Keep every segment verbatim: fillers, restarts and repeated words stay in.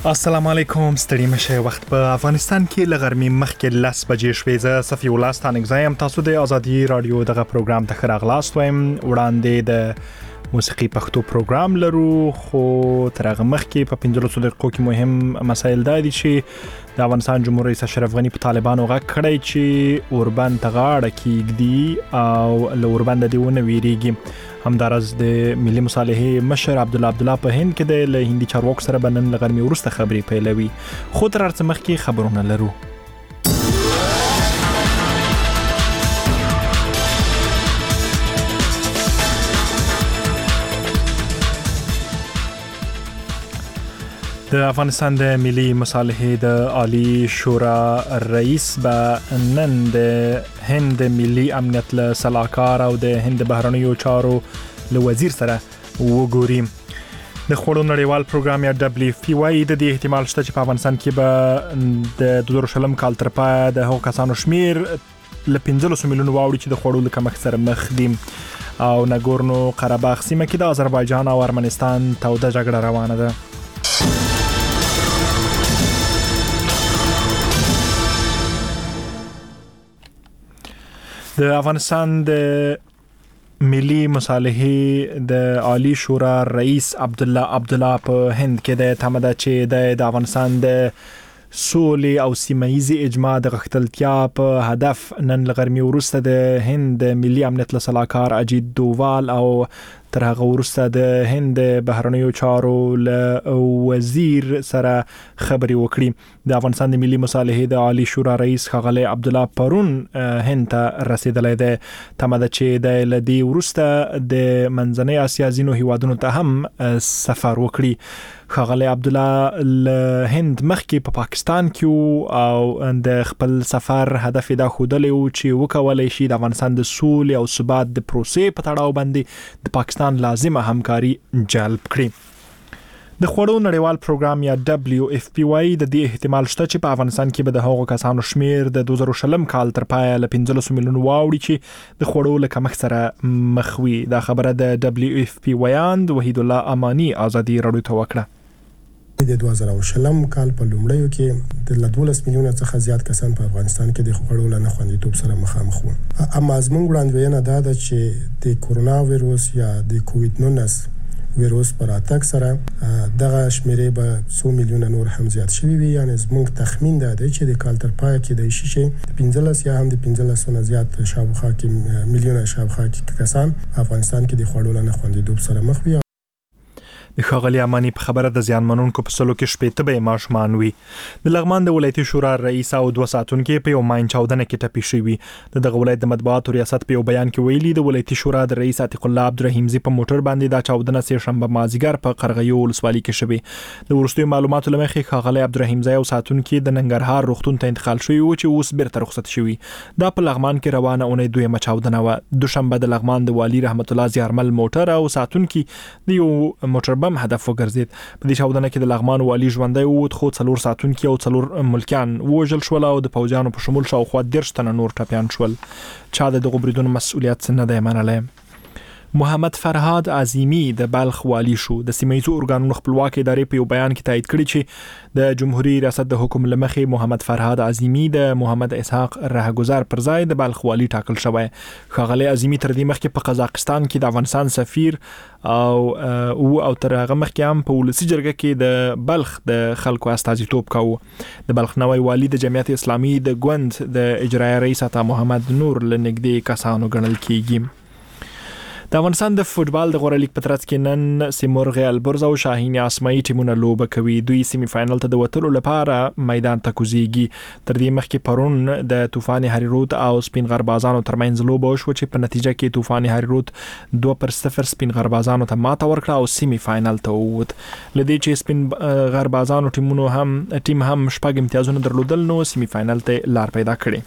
السلام علیکم، ستړي مشه. وخت په افغانستان کې لغرمې مخکې لس بجې شوې. زه صفي الله ستانګزایم. تاسو د ازادي رادیو دغه پروګرام ته خراغلاست وایم. وړاندې د موسیقي پښتو پروګرام لرو، خو تر هغه مخکې په پنځلسو دقیقو کې مهم مسایل دا دي چې د افغانستان جمهور رئیس اشرف غنی په طالبانو غږ کړی چې اوربند ته غاړه کیږدي او له اوربند دې ونه ویریږي. همدارس د ملي مصالحې مشر عبدالله عبدالله په هند کې د له هندي چارواکو سره بنن لغرمې وروسته خبرې پیلوي. خو تر هر څه مخکې خبرونه لرو. د افغانستان د ملي مصالحې د عالی شورا رئیس به نن د هند ملي امنیت له سلاکار او د هند بهرنیو چارو له وزیر سره وګوري. د خوړو نړیوال پروګرام یا دبليو پی وايي د دې احتمال شته چې په افغانستان کې به د دوه زره شلم کال تر پای د هغو کسانو شمیر له پنځلسو میلیونو واوړي چې د خوړو له کمښت سره مخ دي. او ناګورنو قرهباغ سیمه کې د آذربایجان او ارمنستان توده جګړه روانه ده. د افغانستان د ملي مصالحې د عالی شورا رئیس عبدالله عبدالله په هند کې د تمده چې د افغانستان د سولې او سیمه‌ییز اجماع د غښتلتیا په هدف نن لغرمې وروسته د هند ملي امنیت له سلاکار اجیت دووال او تر هغه وروسته د هند بهرنیو چارو له وزیر سره خبرې وکړي. د افغانستان د ملي مصالحې د عالی شورا رئیس ښاغلی عبدالله پرون هند ته رسیدلی دی. تمه ده چې د لدی وروسته د منځنۍ اسیا ځینو هیوادونو ته هم سفر وکړي. ښاغلی عبدالله له هند مخکې په پا پاکستان کې او د خپل سفر هدف دا ښودلی و چې وکولی شي د افغانستان د سولې او ثبات د پروسې په تړاو باندې د پاکستان لازمه همکاري جلب کړي. د خوړو نړیوال پروګرام یا دبليو اف پی وايي د دې احتمال شته چې په افغانستان کې به د هغو کسانو شمیر د دوه زره شلم کال تر پای له پنځلسو میلیونو واوړي چې د خوړو له کمښت سره مخ وي. دا خبره د دبليو اف پی ویاند وحید الله امانی ازادي رادیو ته وکړه. د دوه زره شلم کال په لومړیو کې د دولس میلیونه څخه زیات کسان په افغانستان کې د خوړو له ناخوندیتوب سره مخامخ وو. اما زموږ وړاندوینه دا ده چې د کورونا وایروس یا د کووید نولس وایروس پر اتاک سره دغه شمیرې به څو میلیونه نور هم زیات شوي وي. یعنی زموږ تخمین دا دی چې د کال تر پای کې د شي د پنځلس یا هم د پنځلسو نه زیات شاوخوا کې میلیونه شاوخوا کې کسان افغانستان کې د خوړو له ناخوندیتوب سره مخ وي. د ښاغلي امانی په خبره د زیان منونکو په سلو کې شپېته به ماشومان وي. د لغمان د ولایتي شورا رئیس او دوه ساتونکي په یو ماین چاودنه کې ټپي شوي. د دغه ولایت د مطبوعاتو ریاست په یو بیان کې ویلي د ولایتي شورا د رئیس عتیق الله عبدالرحیمزي په موټر باندې دا چاودنه سه شنبه مازیګر په قرغیو ولسوالۍ کې شوې. د وروستیو معلوماتو له مخې ښاغلي عبدالرحیمزي او ساتونکي د ننګرهار روغتون ته انتقال شوي و چې اوس بیرته رخصت شوي. دا په لغمان کې روانه اونۍ دویمه چاودنه وه. دوشنبه د لغمان د والي رحمت الله زیارمل موټر او ساتونکي د یو موټر بم هدف وګرځید. په دې چاودنه کې د لغمان والي ژوندی ووت، خو څلور ساتونکي او څلور ملکیان ووژل شول او د پوځیانو په شمول شاوخوا دېرش تنه نور ټپیان شول. چا د دغو بریدونو مسؤلیت نه دی منلی. محمد فرهاد عظیمی د بلخ والی شو. د سیمه‌ییزو ارګانونو خپلواکۍ ادارې په یو بیان کې تایید کړي چې د جمهوریت ریاست د حکم له مخې محمد فرهاد عظیمی د محمد اسحاق رهګذر پر ځای د بلخ والی ټاکل شوی. ښاغلی عظیمی تر دې مخکې په قزاقستان کې د افغانستان سفیر او او او تر هغه مخکې هم په ولسي جرګه کې د بلخ د خلکو استازیتوب کاوه. د بلخ نوی والی د جمعیت اسلامي د ګوند د اجرایه رئیس عطا محمد نور له نږدې کسانو ګڼل کیږي. د افغانستان د فوټبال د غوره لیګ په ترڅ کې نن سیمرغ البرز او شاهین اسماعي ټیمونه لوبه کوي. دوی سیمی فاینل ته د وتلو لپاره میدان ته کوزيږي. تر دې مخکې پرون د طوفان هریروت او سپین غربازانو ترمنځ لوبه وشوه چې په نتیجه کې طوفان هریروت دوه پر صفر سپین غربازانو ته ماته ورکړه او سیمی فاینل ته ووت. لدې چې سپین غربازانو ټیمونو هم ټیم هم شپږ امتیازونه درلودل نو سیمی فاینل ته لار پیدا کړي.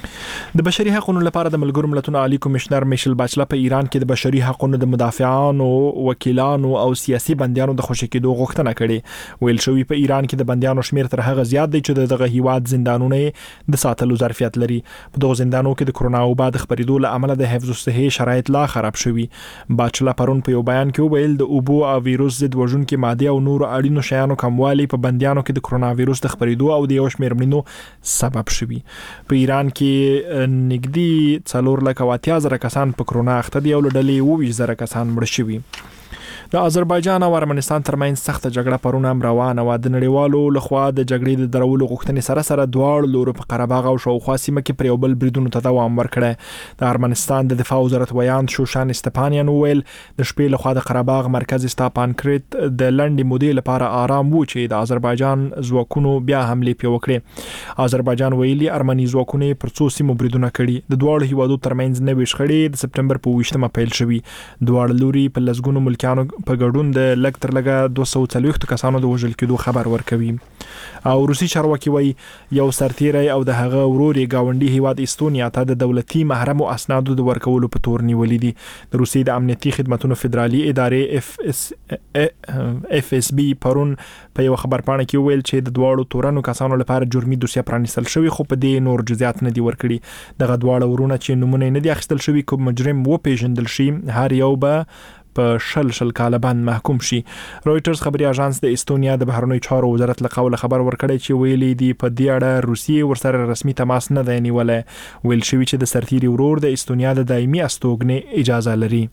د بشري حقوقو لپاره د ملګرو ملتونو عالی کمشنر میشل باچلا په ایران کې د بشري حقوقو د مدافعانو، وکیلانو او سیاسي بندیانو د خوشی کېدو غوښتنه کړې. ویل شوی په ایران کې د بندیانو شمیر تر هغه زیات دی چې دغه هیواد زندانونه د ساتلو ظرفیت لري. په دغه زندانونو کې د کرونا وبا د خبرېدو له امله د حفظ الصحه شرایط لا خراب شوي. باچلا پرون په یو بیان کې ویل د اوبو او ویروس ضد وژونکو ماده او نور اړینو شیانو کموالی په بندیانو کې د کرونا ویروس د خبرېدو او د یو شمیر مړینو سبب شوي. په ایران کې نګدي څلور لک واتیا زره کسان په کرونا اخته دي او لډلې اوویشت زره کسان مړ شوي. د آذربایجان او ارمنستان ترمنځ سخت جګړه پرون هم روانه و. د نړیوالو لخوا د جګړې د درولو غوښتنې سره سره دواړو لورو په قره باغ او شاوخوا سیمه کې پر یو بل بریدونو ته دوام ورکړی. د ارمنستان د دفاع وزارت ویان شوشان استپانیان ویل د شپې لخوا د قره باغ مرکز استاپانکریت د لنډې مودې لپاره آرام وو چې د آذربایجان ځواکونو بیا حمله پی وکړي. آذربایجان ویلي ارمني ځواکونه پر څو سیمو بریدونه کړي. د دواړو هیوادو ترمنځ نوې شخړې د سپټمبر په ویشتمه پیل شوي. دواړو لوري په لسګونو ملکیانو په ګډون د لږ تر لږه دوه سوه څلوېښت کسانو د وژل کېدو خبر ورکوي. او روسي چارواکي وایي یو سرتیری او د هغه ورور یې ګاونډي هیواد استونیا ته د دولتي محرمو اسنادو د ورکولو په تور نیولي دي. د روسي د امنیتي خدماتو فدرالي ادارې اف اس اف اس بي پرون په یو خبرپاڼه کې ویل چې د دواړو تورنو کسانو لپاره جرمي دوسیه پرانیستل شوی، خو په دې نور جزئیات نه دي ورکړي. دغه دواړه ورونه چې نمونه نه دي اخیستل شوی کوم مجرم و پیژندل شي هر یو به په شل شل کاله باندې محکوم شي. رويټرز خبري اژانس د استونیا د بهرنیو چارو وزارت له قوله خبر ورکړی چې ویلي دی په دې اړه روسیې ورسره رسمي تماس نه دی نیولای. ویل شوی چې د سرتیري ورور د استونیا د دایمي استوګنې اجازه لري.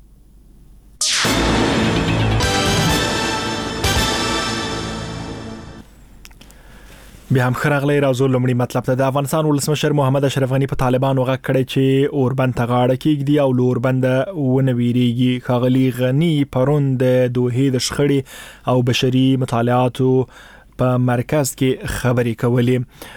بیا هم خراغلی راځو لمړی مطلب ته. د افغانستان ولسمشر محمد اشرف غنی په طالبانو غږ کړی چې اوربند ته غاړه کېږدي او له اوربنده ونه ویریږي. ښاغلي غنی پرون د دوحې د شخړې او بشري مطالعاتو په مرکز کې خبرې کولې.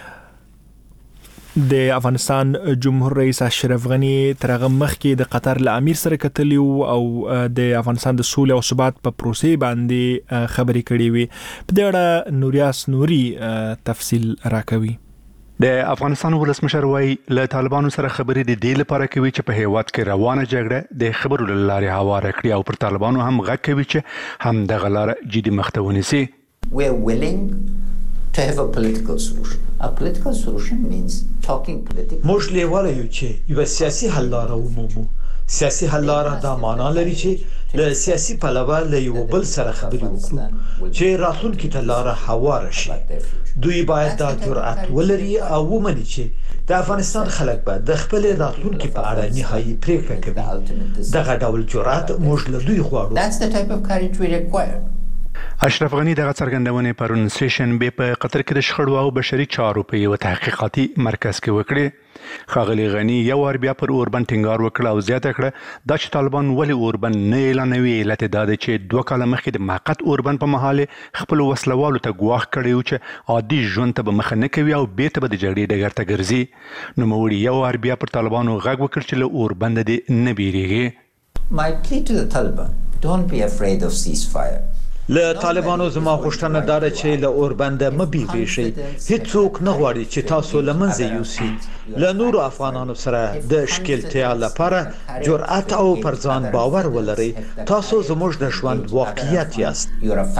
د افغانستان جمهور رئیس اشرف غنی ترغه مخکې د قطر له امیر سره کتلی او د افغانستان د سولې او ثبات په پروسې باندې خبرې کړې وي. په دې اړه نوریاس نوري تفصیل راکوي. د افغانستان ولسمشر وايي له طالبانو سره خبرې د دې لپاره کوي چې په هیواد کې روانه جګړه د خبرو لارې هواره کړي او پر طالبانو هم غږ کوي چې هم د غلار جدي مخته ونیسي. We are willing to have a political solution. A political solution means talking politically. موږ لیواله یو چې یو سیاسي حل لاره ومومو. سیاسي حل لاره دا معنا لري چې له سیاسي پلوه له یو بل سره خبرې وکړو چې راتلونکي ته لاره هواره شي. دوی باید دا جرأت ولري او ومني چې د افغانستان خلک به د خپل راتلونکي په اړه نهایي پریکړه کوي. دغه ډول جرأت موږ له دوی غواړو. That's the type of courage we require. اشرف غنی دغه څرګندونې پرون سیشن به په قطر کې د شخړو او بشري چارو په یو تحقیقاتي مرکز کې وکړي. ښاغلي غنی یو ور بیا پر اوربند ټینګار وکړ او زیاته کړه دا چې طالبان ولې اوربند نه اعلانوي. علت دا دی چې دوه کاله مخکې د موقت اوربند په محل خپل وسلوالو ته ګواښ کړی و چې عادي ژوند ته به مخه نه کوي او بیرته به د جګړې ډګر ته ګرځي. نوموړي یو ور بیا پر طالبانو غږ وکړ چې له اوربند دې نه بیریږي. My plea to the Taliban, don't be afraid of ceasefire. له طالبانو زما غوښتنه دا ده چې له اوربنده مه بیریږئ. هیڅوک نه غواړي چې تاسو له منځه یوسي. له نورو افغانانو سره د ښکیلتیا لپاره جرأت او پر ځان باور ولرئ. تاسو زموږ د ژوند واقعیت یاست.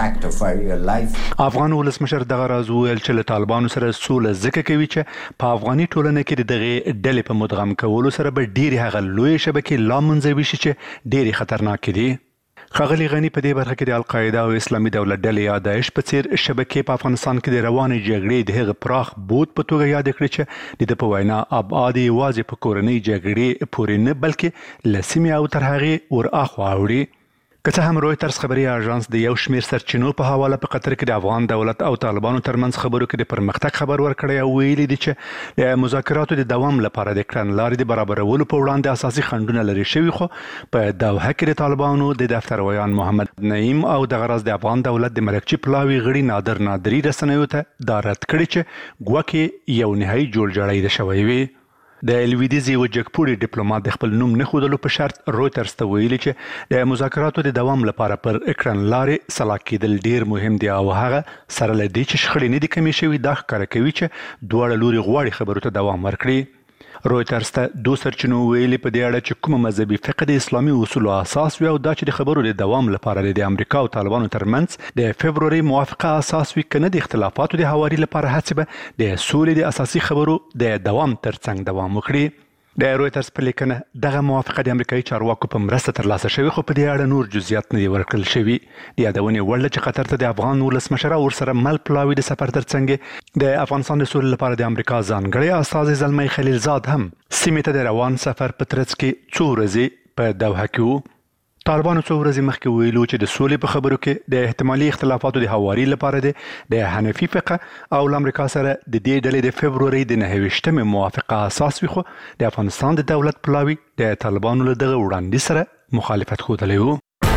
افغان ولسمشر دغه راز وویل چې له طالبانو سره سوله ځکه کوي چې په افغاني ټولنه کې د دغې ډلې په مدغم کولو سره به ډېرې هغه لویې شبکې لا منځوي شي چې ډېرې خطرناکې دي. ښاغلي غنی په دې برخه کې د القاعده او اسلامي دولت ډلې یا داعش په څیر شبکې په افغانستان کې د روانې جګړې د هغه پراخ بود په توګه یاد کړی چې د په وینا ابعاد یوازې په کورنۍ جګړې پورې نه بلکې له سیمې او تر هغې ور اخوا اوړي. که څه هم رويټرز خبري اژانس د یو شمېر سرچینو په حواله په قطر کې د افغان دولت او طالبانو ترمنځ خبرو کې د پرمختګ خبر ورکړی او ویلي دي چې د مذاکراتو د دوام لپاره د کړنلارې د برابرولو په وړاندې اساسي خنډونه لري شوي، خو په دوحه کې د طالبانو د دفتر ویان محمد نعیم او د غرض د افغان دولت د مرکچی پلاوي غړي نادر نادری رسنیو ته دا رد کړی چې ګواکې یو نهایي جوړجاړی د شوی وي. د لویدیځي و جګپوري ډیپلوماټ د خپل نوم نه ښودلو په شرط رويټرز ته ویلي چې د مذاکراتو د دوام لپاره پر کړنلارې سلا کېدل ډیر مهم دي او هغه سره له دې چې شخړې نه دي کمې شوي دا ښکاره کوي چې دواړه لوري غواړي خبرو ته دوام ورکړي. رويټرز ته دوه سرچینو ویلي په دې اړه چې کوم مذهبي فقه د اسلامي اصولو اساس وي او دا چې د خبرو د دوام لپاره د امریکا او طالبانو ترمنځ د فبروري موافقه اساس وي کنه د اختلافاتو د هواري لپاره هڅه به د سولې د اساسي خبرو د دوام ترڅنګ دوام وکړي. د رويټرز په لیکنه دغه موافقه د امریکایي چارواکو په مرسته ترلاسه شوې خو په دې اړه نور جزئیات نه دي ورکړل شوي. د یادونې وړ چې قطر ته د افغان ولسمشر او ورسره مل پلاوي د سفر ترڅنګ د افغانستان د سولې لپاره د امریکا ځانګړی استازی زلمی خلیلزاد هم سیمې ته د روان سفر په ترڅ کې څو ورځې په دوحه کې وو. طالبانو څو ورځې مخکې ویلو چې د سولې په خبرو کې د احتمالي اختلافاتو د هواري لپاره د حنفي فقه او امریکا سره د دې ډلې د فبروري د نهه ویشتمې موافقه اساس وي خو د افغانستان د دولت پلاوي د طالبانو له دغه وړاندیز سره مخالفت ښودلی و.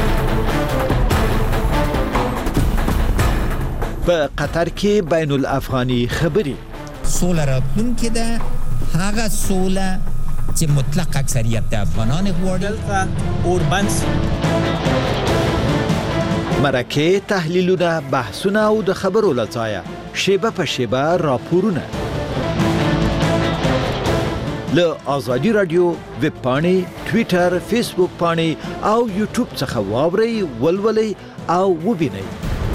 په قطر کې بین الافغاني خبرې سوله راتلونکې ده هغه سوله چې مطلق اکثریت د افغانان غواړي. اوربنس مرکه تحلیلونه بحثونه او د خبرو لځایه شیبه په شیبه راپورونه له آزادی رادیو ویب پاڼې ټویټر فیسبوک پاڼې او یوټیوب څخه واورئ ولولئ او وبینئ.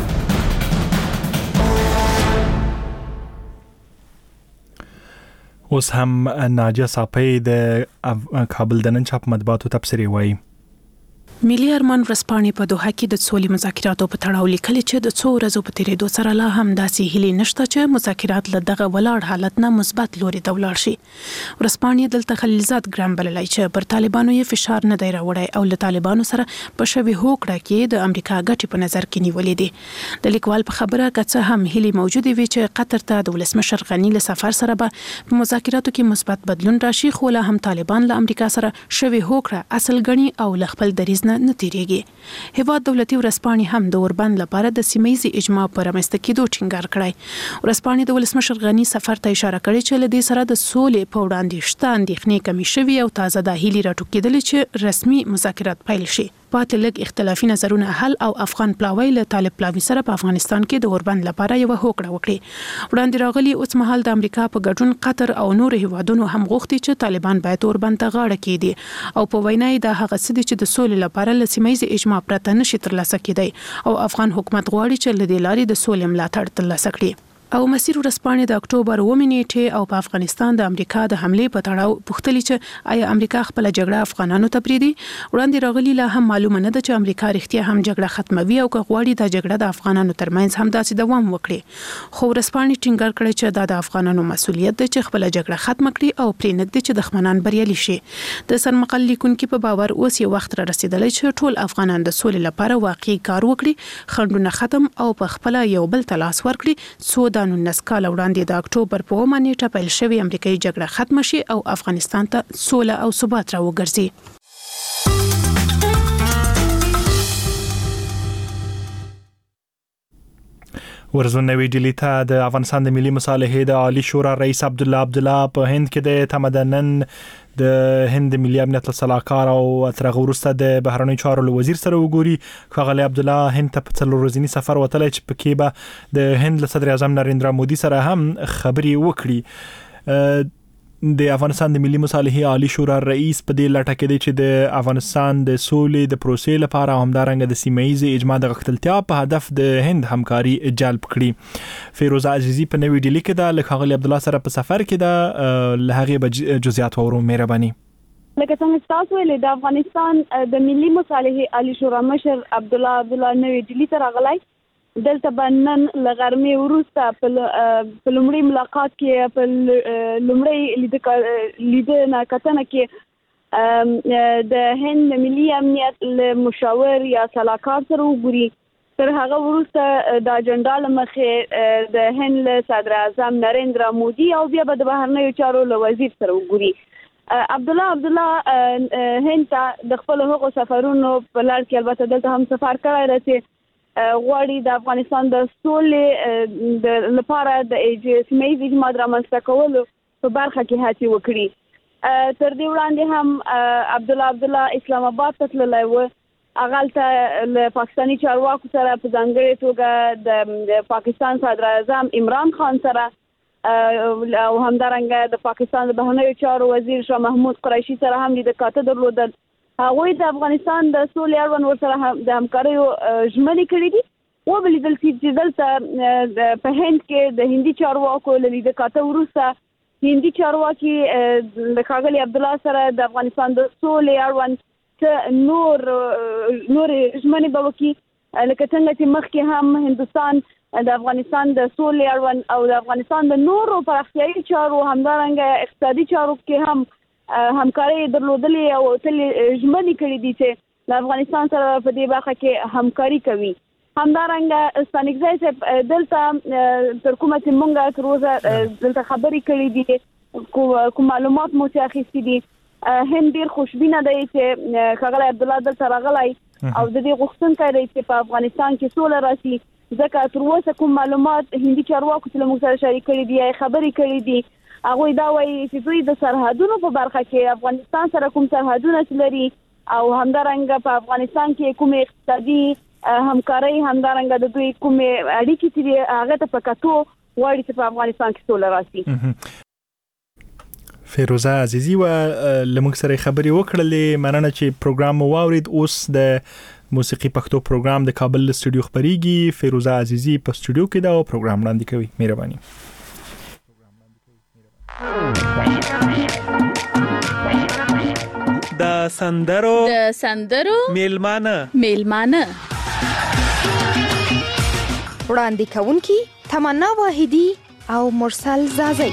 اوس هم ناجیه صافی د کابل د نن چاپ مطبوعاتو تبصرې وایي. ملي ارمان ورځپاڼې په دوحه کې د سولې مذاکراتو په تړاو لیکلي چې د څو ورځو په تیریدو سره لا هم داسې هیلې نشته چې مذاکرات له دغه ولاړ حالت نه مثبت لوري ته ولاړ شي. ورځپاڼې دلته خلیلزاد ګرام بللی چې پر طالبانو یې فشار نه دی راوړی او له طالبانو سره په شوې هوکړه کې د امریکا ګټې په نظر کې نیولې دي. د لیکوال په خبره که څه هم هیلې موجودې وي چې قطر ته د ولسمشر غني له سفر سره به په مذاکراتو کې مثبت بدلون راشي خو لا هم طالبان له امریکا سره شوې هوکړه اصل ګڼي او له خپل دریځ نه تیریږي. هیواد دولتي ورځپاڼې هم د اوربند لپاره د سیمه‌ییز اجماع پر رامنځته کېدو ټینګار کړی. ورځپاڼې د ولسمشر غني سفر ته اشاره کړې چې له دې سره د سولې په وړاندې شته اندېښنې کمې شوي او تازه د هیلې راټوکېدلې چې رسمي مذاکرات پیل شي. پاتې لږ اختلافي نظرونه حل او افغان پلاوی له طالب پلاوی سره په افغانستان کې د اوربند لپاره یو هوکړه وکړي. وړاندې راغلي اوس مهال د امریکا په ګډون قطر او نور هیوادونو هم غوښتي چې طالبان باید اوربند ته غاړه کېږدي او په وینا یې دا هغه څه دي چې د سولې لپاره له سیمه‌ییز اجماع پرته نشي ترلاسه کېدی او افغان حکومت غواړي چې له دې لارې د سولې ملاتړ ترلاسه کړي. او مسیر ورځپاڼې د اکتوبر اووه نیټې او په افغانستان د امریکا د حملې په تړاو پوښتلي چې آیا امریکا خپل جګړه افغانانو ته پریدي. وړاندې راغلي لا هم معلومه نه ده چې امریکا رښتیا هم جګړه ختموي او که غواړي د جګړه د افغانانو ترمنځ هم داسې دوام وکړي. خو ورځپاڼې ټینګار کړی چې دا د افغانانو مسؤلیت دی چې خپل جګړه ختم کړي او پرې نږدې چې دښمنان بریالي شي. د سرمقال لیکونکي په باور اوس یو وخت را رسیدلی چې ټول افغانان د سولې لپاره واقعي کار وکړي، خنډونه ختم او په خپل یو بل ته لاس ورکړي څو د نولس کال وړاندې د اکتوبر په اووه نیټه پیل شوې امریکایي جګړه ختم شي او افغانستان ته سوله او ثبات راوګرځي. ورځنوي ډیلی ته د افغانستان د ملي مصالحې د عالی شورا رئیس عبدالله عبدالله په هند کې د تمدنن د هند ملي امنیت صلاحکار او ترغه وروسته د بهرنیو چارو وزیر سره وګوري. ښاغلی عبدالله هند ته په څلور ورځني سفر وتلی چې پکې به د هند له صدر اعظم نریندرا مودي سره هم خبرې وکړي. د افغانستان د ملي مصالحې عالی شورا رئیس په دې لټه کې دی چې د افغانستان د سولې د پروسې لپاره همدارنګه د سیمه‌ییز اجماع د غښتلتیا په هدف د هند همکاري جلب کړي. فیروزه عزیزی په نوې ډیلی کې د ښاغلی عبدالله سره په سفر کې د له هغې به جزئیات وورو. مهرباني. لکه څنګه تاسو ویلي د افغانستان د ملي مصالحې عالی شورا مشر عبدالله عبدالله نوې ډیلی ته راغلی. دلته بنن لغرمې وروسته په لومړي ملاقات کې په لومړي لیدنه کتنه کې د هند ملي امنیت له مشاور یا صلاحکار سره وګوري. تر هغه وروسته د اجنډا لمخې د هند له صدر اعظم نریندرا مودي او بیا به د بهرنیو چارو له وزیر سره وګوري. عبدالله عبدالله هند ته د خپل هغو سفرونو په لړ کې البته دلته هم سفر کړی دی چې غواړي د افغانستان د سولې د لپاره د سیمه‌ییز اجماع رامنځته کولو په برخه کې هڅې وکړي. تر دې وړاندې هم عبدالله عبدالله اسلام آباد ته تللی و. هغلته له پاکستاني چارواکو سره په ځانګړې توګه د پاکستان صدر اعظم عمران خان سره او همدارنګه د پاکستان د بهرنیو چارو وزیر شاه محمود قریشي سره هم د کاته درلودل. هغوی د افغانستان د سولې اړوند ورسره د همکاریو ژمنې کړې دي. وبلیدل چې دلته په هند کې د هندي چارواکو له لیدو کاته وروسته هندي چارواکي د ښاغلي عبدالله سره د افغانستان د سولې اړوند نور نور ژمنې به وکړي، لکه څنګه چې مخکې هم هندوستان د افغانستان د سولې اړوند او د افغانستان د نورو پراختیایي چارو همدارنګه اقتصادي چارو کې هم همکاري درلودلې او تل ژمنې کړې دي چې د افغانستان سره په دې برخه کې همکاري کوي. همدارنګه ستانکزی صاحب دلته تر کومه چې مونږه تر اوسه دلته خبرې کړې دي، کوم معلومات مو چې اخیستي دي، هند ډېر خوشبینه دی چې ښاغلی عبدالله دلته راغلی او د دې غوښتونکی دی چې په افغانستان کې سوله راشي، ځکه تر اوسه کوم معلومات هندي چارواکو چې له موږ سره شریک کړي دي یا خبرې کړي دي، هغوی دا وایي چې دوی د سرحدونو په برخه کې افغانستان سره کوم سرحدونه لري او همدارنګه په افغانستان کې کوم اقتصادي همکاري همدارنګه د دوی کوم اړیکې چې هغه ته په کتو غواړي چې په افغانستان کې سوله راشي. فیروزه عزیزی و لمونږ سره خبرې وکړلې. مننه چې پروګرام مو واورید. اوس د موسیقي پښتو پروګرام د کابل استودیو خبريږي. فیروزه عزیزی په استودیو کې دا پروګرام وړاندې کوي. مهرباني. د سندرو د سندرو میلمانه میلمانه وړاندې کوونکی تمنا واحدی او مرسل زازی.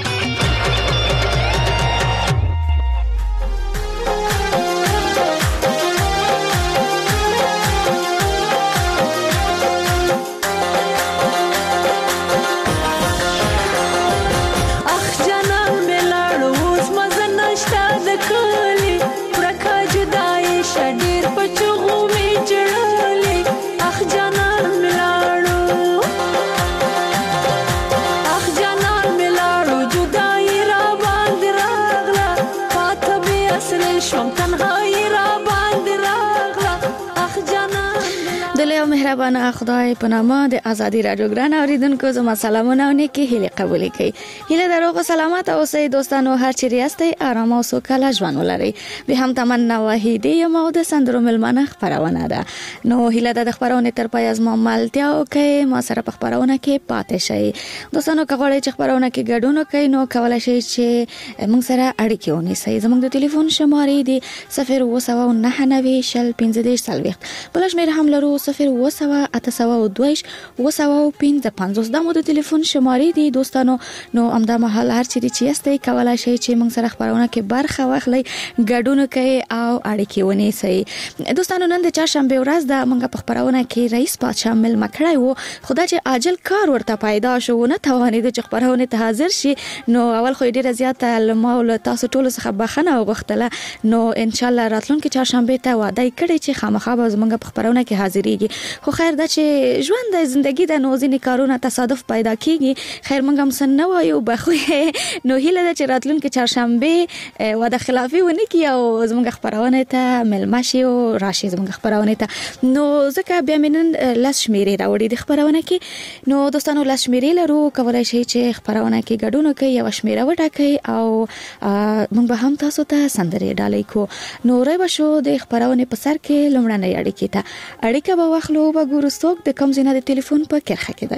مهربانه خدای په نامه د ازادي رادیو ګران اوریدونکو زما سلامونه او نیکی هیله قبول کړئ. هیله دروغ سلامت اوسئ دوستانو، هر چیرې یاستئ آرام او سوکاله ژوند ولرئ. به هم تمنا واحدی یم او د سندرو ملمنه خبرونه ده. نو هیله د خبرونه تر پای از ما ملتیا او کې ما سره په خبرونه کې پاتې شئ. دوستانو کغړی چې خبرونه کې ګډون کوي نو کولای شئ چې موږ سره اړیکه ونیسئ. زموږ د ټلیفون شمارې دي صفر اووه سوه نهه نوي شل پنځه دېرش څلوېښت، بل شمېر هم لرو صفر اووه سوه اته سوه دوه اووه سوه پنځه پنځوس. دا مو د ټلیفون شمارې دي دوستانو. نو همدا مهال هر چیرې چې یاستئ کولای شئ چې موږ سره خبرونه کې برخه واخلئ، ګډون کوئ او اړیکې ونیسئ. دوستانو نن د چهارشنبې ورځ ده. موږ په خبرونه کې رئیس پادشاه مېلمه کړی و، خو دا چې عاجل کار ورته پیدا شو نه توانېده چې خبرونه ته حاضر شي. نو اول خو ډېره زیاته له ما او له تاسو ټولو څخه بخښنه وغوښتله. نو انشاءالله راتلونکي چهارشنبې ته وعده یې کړې چې خامخا به زموږ په خبرونه کې حاضرېږي. خو خیر دا چې ژوند د زندگی د نوځنې کارونه تصادف پیدا کیږي. خیر موږ هم سن نه وایو بخو نو هیله ده چې راتلونکي چهارشنبه وعده خلافي ونه کی او زموږ خبرونه ته ملما شي او راشي زموږ خبرونه ته. نو ځکه بیا منن لاس شمیرې راوړي د خبرونه کې. نو دوستانو لاس شمیرې لرو، کولای شئ چې خبرونه کې ګډون کوي او شمیره وټاکئ او موږ به هم تاسو ته سندرې ډالۍ کو. نو رای بشو د خبرونه په سر کې لمړنۍ اړیکې ته اړیکه به واخلو. به ګورو څوک د کوم ځای د ټلیفون په کرخه کې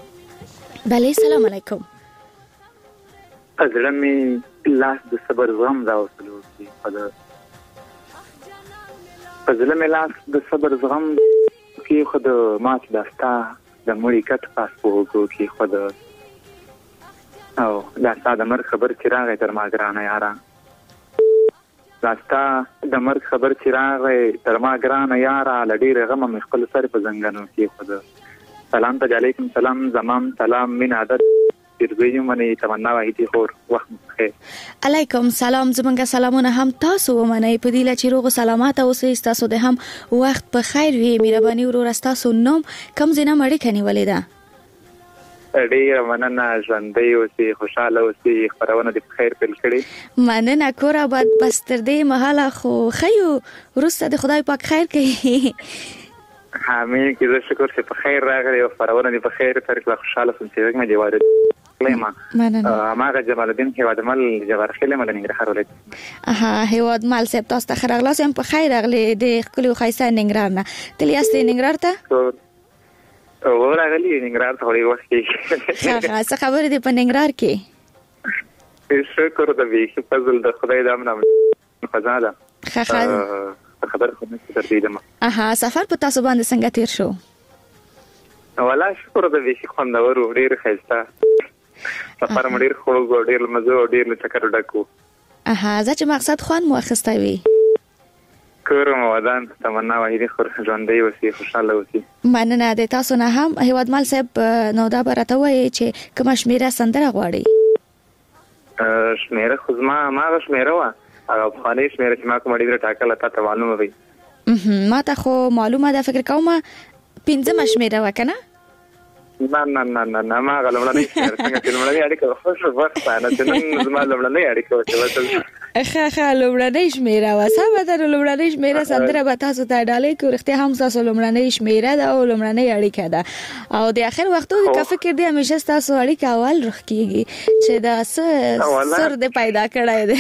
دی. بله سلام علیکم. زړه مې لاس د صبر زغم راوستلو چې په په زړه مې لاس د صبر زغم کې خو د ما چې دا ستا د مړي کټ پاس په اوږو کې خو د او دا ستا د مرګ خبر چې راغی تر ما ګرانه یاره، دا ستا د مرګ خبر چې راغی تر ما ګرانه یاره، له ډېره غمه مې خپل سر په زنګنو کې خو د سلام ته علیکم سلام زمام سلام من عادت تربیه منی تمنا واحدی خور وخت بخیر. علیکم سلام. زمونږ سلامونه هم تاسو ومنئ. په دې چې روغ سلامات اوسئ. تاسو د هم وخت په خیر وي. مهرباني ورور تاسو نوم کوم ځای نه مړی کني ولیدا؟ ډېر مننه. ژوندۍ اوسئ، خوشاله اوسئ، خبرونه دې په خیر پیل کړي. مننه کور آباد. بس تر دې مهاله خو خیو وروسته د خدای پاک خیر کوي. همین که زه شکر چې په خیر راغلی او خبرونه دې په خیر پیل کړه. خوشاله سم چې موږ دې واره کلمه ماغه جمال الدین هیوادمل جوهر خیل مل ننګرهار ولایت. اها هیوادمل صاحب تاسو ته خراغلاس هم په خیر اغلی د خپل خیسه ننګرهار نه تلی است ننګرهار ته او راغلی ننګرهار ته وړي وخت کې څه خبره دی په ننګرهار کې شکر د وی فضل د خدای د امن خزانه خخر خبر خو نه ترتیبه. اها سفر په تاسو باندې څنګه تیر شو؟ ولا شکر د وی خوندور ډیر خسته سفر مډیر خو ډیر مزه ډیر چکر ډکو. اها ځکه مقصد خوان مو اخستای وی کورم ودان تمنا وایي خو ژوندۍ وسی خوشاله وسی. مننه د تاسو نه هم هیوادمل صاحب نو دا برته وایي چې کوم شمیره سندره غواړي؟ شمیره خو ما ما شمیره وا هغه خاني شمیره چې ما کوم ډیره ټاکله تا ته معلومه وي. ما ته خو معلومه ده فکر کوم پنځه شمیره وکنه. نه نه نه نه نه ما غلمړنې شمیره څنګه چې لمړنې اړیکه خوش وخت نه چې نن زما لمړنې اړیکه وته اخه خه لمړنې شمیره وسه به در لمړنې شمیره سندره به تاسو ته ډالې کو رښتیا هم تاسو لمړنې شمیره ده او لمړنې اړیکه ده او د اخر وختو کې فکر دی همیشه تاسو اړیکه اول رخ کیږي چې دا سر دې پیدا کړای دی.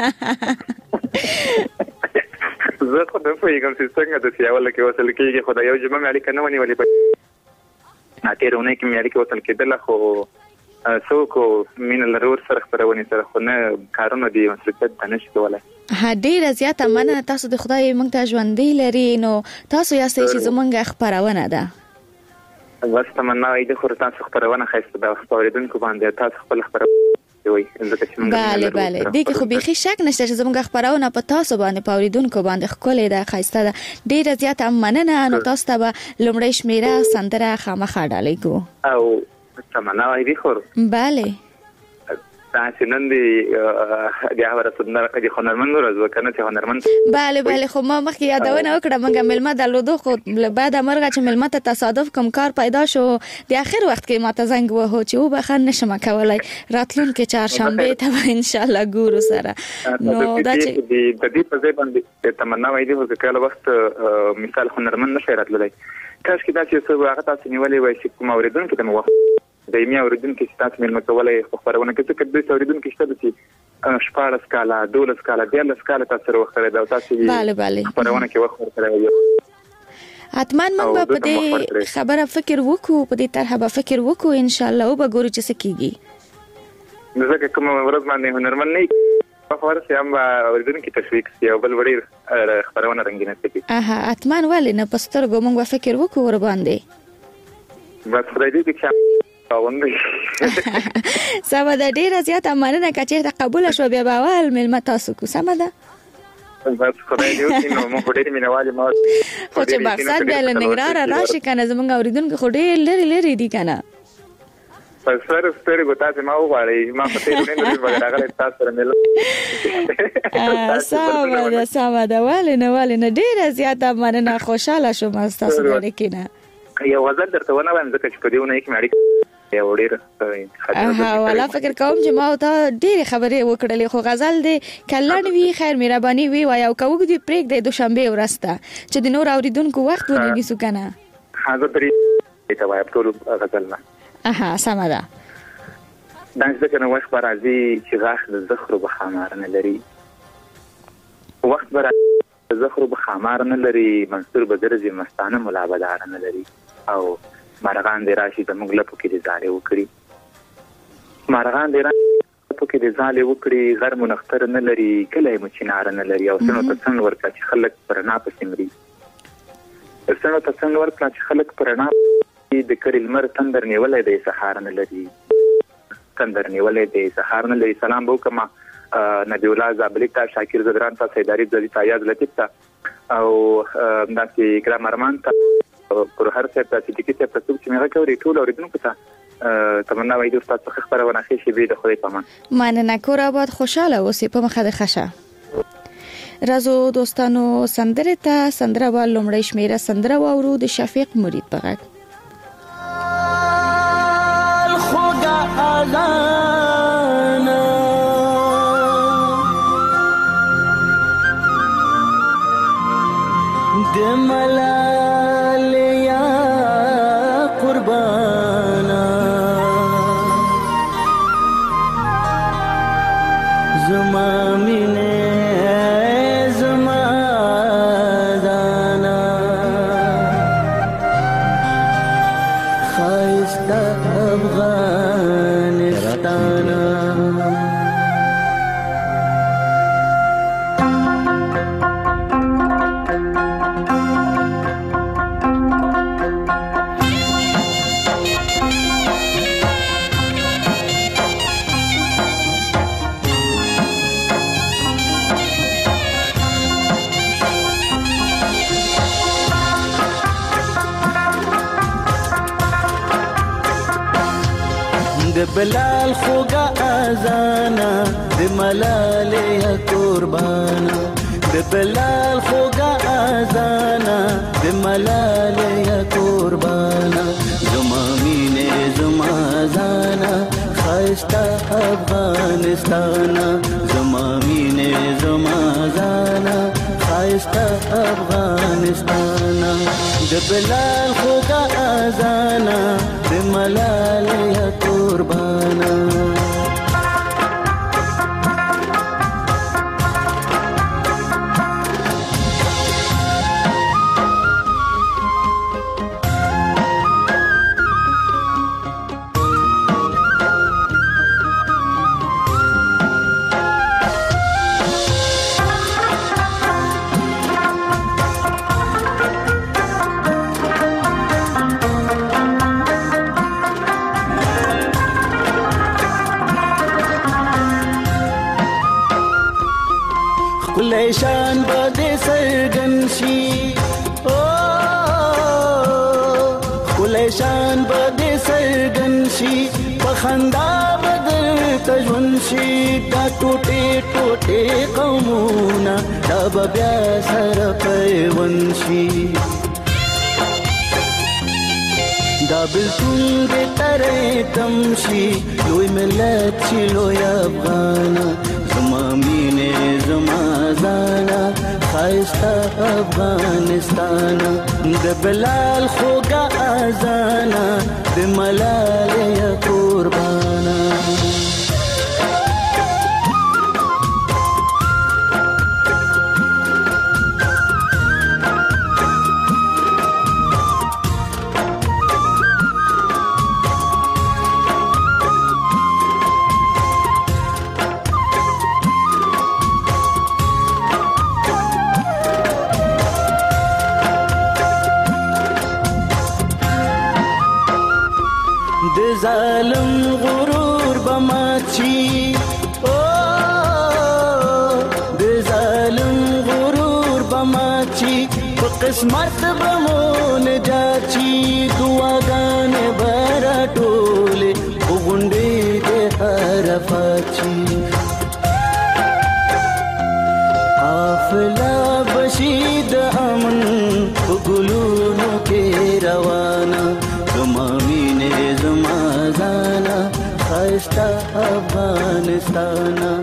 زه خو د فایګم چې څنګه د سیاول کې وصل کېږي خدای یو جمع اړیکه نه ونی ولې په اته کې مې اړیکه وصل کېدل خو څوک مين لرور سره خبرونه سره خو نه کارونه دي مسؤلیت د نشي کولای. ډیر زیاته مننه تاسو د خدای مونږ ته ژوندۍ لري نو تاسو یاستئ چې زمونږ خبرونه ده. بس تمنا وایي د خو تاسو خبرونه خاصه د خبرېدونکو باندې تاسو خپل خبرونه وي. بله بله دغه خو بيخي شک نشته چې زموږ خبرونه په تاسو باندې پاوریدونکو باندې خولې ده خاصه ده. ډیره زیاته مننه نو تاسو ته لومړی شمیره سندره خامخا ډالۍ کو او تمنا وایي خو بله تاسو نن دی د هغه سندره کې هنرمند ورځ وکنه چې هنرمند بله بله خو ما مخکې یادونه وکړه موږ ملما درلودو خو بعد مرغه چې ملما ته تصادف کوم کار پیدا شو د اخر وخت کې ما ته زنګ وهو چې و بخښن نشم کولای راتلونکي چهارشنبه ته ان شاء الله ګورو سره نو دا چې د دې په ځای باندې تمنا وایي چې کله وخت مثال هنرمند نشي راتللی کاش کې دا چې څه هغه تاسو نیولې وای چې کوم اوریدونکو ته مو دایمي اوریدونکو چې تاسو مېلمه کولای خبرونه کوي چې کله اوریدونکو شته چې شپږ سکالا دولس سکالا دیارلس سکالا تاسو سره وخره دا تاسو bale bale خبرونه کې وخت سره اتمن موږ په دې خبره فکر وکړو په دې طرحه به فکر وکړو ان شاء الله او به ګورو چې څه کیږي. ځکه کوم ورځ باندې هنرمند نه خبره سم اوریدونکو تشویق سی او بل وړي خبرونه رنگینه کوي. اها اتمن ولې نه پسترګو موږ فکر وکړو ور باندې بس خدای دې چې سم ده ډیره زیاته مننه چې ته قبول شو بیا به اول ملما تاسو کو سم ده بس خدای دې وکړي نو موږ ډېر مینوالي ما خو چې مقصد بیا لنګرهار راشي کنه زمونږ اوریدونکو خو ډېر لري لري دي کنه پس سره ستوري ګوتا چې ما وغواړي ما په دې نه نه وغواړي هغه تاسو سره مل سم ده سم ده ولې نه ولې نه ډیره زیاته مننه خوشاله شوم تاسو باندې کینه یو غزل درته ونه وایم ځکه چې په دې ونه کې مې اړیکه یو ډېر ها ولا فکر کوم چې ما ته ډېر خبرې وکړلې خو غزل دې کلن وی خیر مهرباني وی وای او کوګ دې پریک دې دوشنبه ورسته چې د نور اوریدونکو وخت ونیږي سو کنه هغه پرې ته وای په ټول غزل نه اها سم ده دا ځکه نو وخت راځي چې غاښ د زخرو بخامار نه لري وخت بر زخرو بخامار نه لري منصور بدرځي مستانه ملابدار نه لري او مارغان دی راشي د موږ لپاره کې ځاله وکړي مارغان دی راشي په کې ځاله وکړي غر منختر نه لري کله مچینار نه لري او څنګه ته څنګه ورکړي چې خلک پرنا پسمري څنګه ته څنګه ورکړي چې خلک پرنا د کړي لمر تندر نیولې د سحار نه لري تندر نیولې د سحار نه لري سلام وکما نبی الله زابلی تا شاکر زدران تا سیداری زدی تا یاد لطیف تا او داسې کرام ارمان تا پر هر څه ته چې کیسه په څه چې مې راکوري ټول اوریدونکو ته تمنا وایي د تاسو څخه خبرونه خېشي به د خدای پامان مننه کور آباد خوشاله اوسې په مخه د خشه رازو دوستانو سندره ته سندره وال لومړی شمیره سندره واورو د شفیق مرید بغک خوګه اذان د ملال یا قربانا زما مینه زما زانا خایسته افغانستانا د بلال خوږه اذانا د ملالې قربانا د بلال خوږه اذانا د ملالې قربانا زما مینه زما زانا خایسته افغانستانا زما مینه زما زانا خایسته افغانستانا د بلال خوږه اذانا د ملالې قربانا شان بده سرګن شي او کله شان بده سرګن شي په خندا بدل تجون شي دا ټوټه ټوټه قومونه دا بیا سره پیون شي دا بلتون دې ترې تم شي لوی ملت شي لوی افغان زما مینه زما زانا خایسته افغانستان د بلال خوږه اذانا د ملالې قربانا ظالم غرور بماچی او د ظالم غرور بماچی په قسمت بمون جاچی دعاګان برا ټوله وګونډې د حرفاچی قافله بشید امن وګلونو کې روانه زما مینه زما زانا خایسته افغانستانا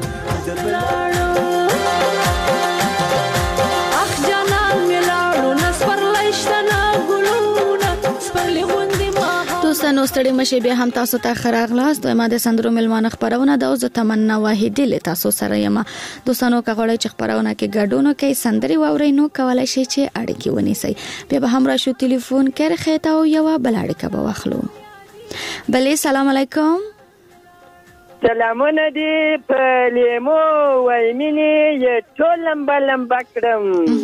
اخ جانان ملاړو نسپر لښتنا ګلونه سپرلی غوندې ما دوستانو ستړي مشه بیا هم تاسو ته خراغلاس د ماده سندرو ملمانه خبرونه د اوس تمنا واحدې له تاسو سره یم دوستانو کغړی چې خبرونه کې ګډونو کې سندري واوري نو کولای شي چې اړیکې ونیسي بیا به هم را شو ټلیفون کې خېتا او یو بل اړیکه به واخلو بله سلام علیکم سلامونه دی په لیمو وای مینه یې ټولم بلم بکرم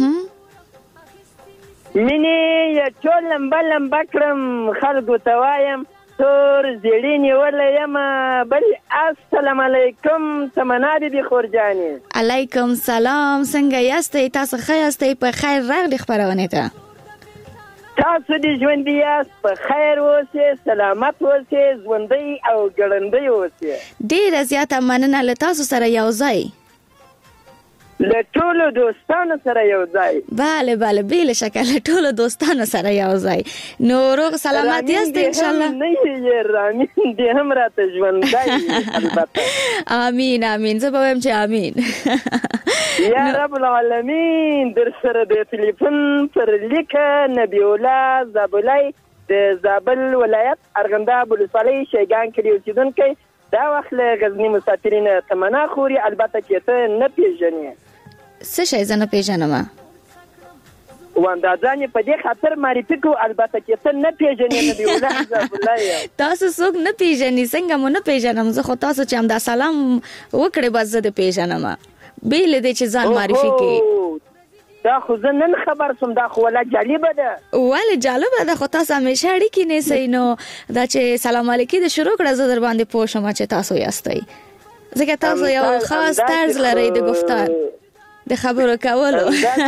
مینه یې ټولم بلم بکرم خلکو ته وایم تور زیړینی ولا یم بل السلام علیکم تمنا بی خورجانی علیکم سلام څنګه یاستئ تاسو ښه یاستئ په خیر راغلی خبرونه ته تاسو دې ژوند یاست په خیر اوسئ سلامت اوسئ ژوندۍ او ګړندۍ اوسئ ډیره زیاته مننه له تاسو سره یو ځای له ټولو دوستانو سره یو ځای bale bale بله شکه له ټولو دوستانو سره یو ځای نو روغ سلامت یاست ان شاء الله نه یې رامین دې هم راته ژوندۍ البته امين امين زه به وایم چې امين یا رب العالمین در سره د ټلیفون پر لیکه نبی الله زابلای د زابل ولایت ارغنداب ولسوالۍ شیګان کې اوسیدونکو دا وخت له غزنی مسافرین تمنا خوري البته چې ته نه پیژنې. څه شی زه نه پیژنم؟ واندازان په دې خاطر معرفي کو البته چې ته نه پیژنې نه دی ولای. تاسو څوک نه پیژنې؟ څنګه مو نه پیژنم؟ زه خو تاسو چې هم دا سلام وکړې بس زه د پیژنم. بیل دې چې ځان معرفي کړي. دا خو زه نن خبر سوم. دا خو ولا جالبه ده. ولې جالبه ده؟ خو تاسو همیشه اړیکې نیسئ نو دا چې سلام علیکم د شروع کړه زه در باندې پوه شم چې تاسو یاستئ. ځکه تاسو یو خاص طرز لرئ د گفتار د خبرو کولو.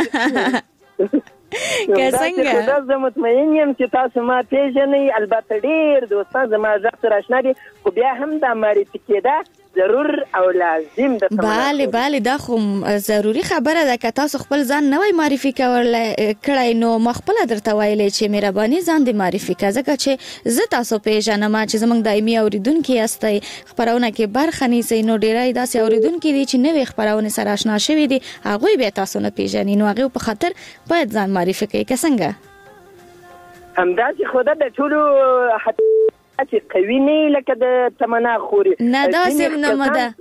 که څنګه زه مطمئن یم چې تاسو ما پیژنئ. البته ډېر دوستان زما غږ سره آشنا دي خو بیا هم دا معرفي کېده ضرور او لازم ده. بله بله دا خو ضروری خبره ده که تاسو خپل ځان نه وای معرفي کړی نو ما خپل درته ویلی چې مهرباني ځان دې معرفي کړه ځکه چې زه تاسو پیژنم چې زموږ دایمي اوریدونکي یاستئ خپرونه کې برخه نیسئ نو ډیری داسې اوریدونکي دي چې نوې خپرونې سره آشنا شوي دي هغوی بیا تاسو نه پیژني نو هغوی په خاطر باید ځان معرفي کړئ. که څنګه همداسې خو ده د ټولو چې قوي نه لکه د تمنا خوري نه داسې نه ده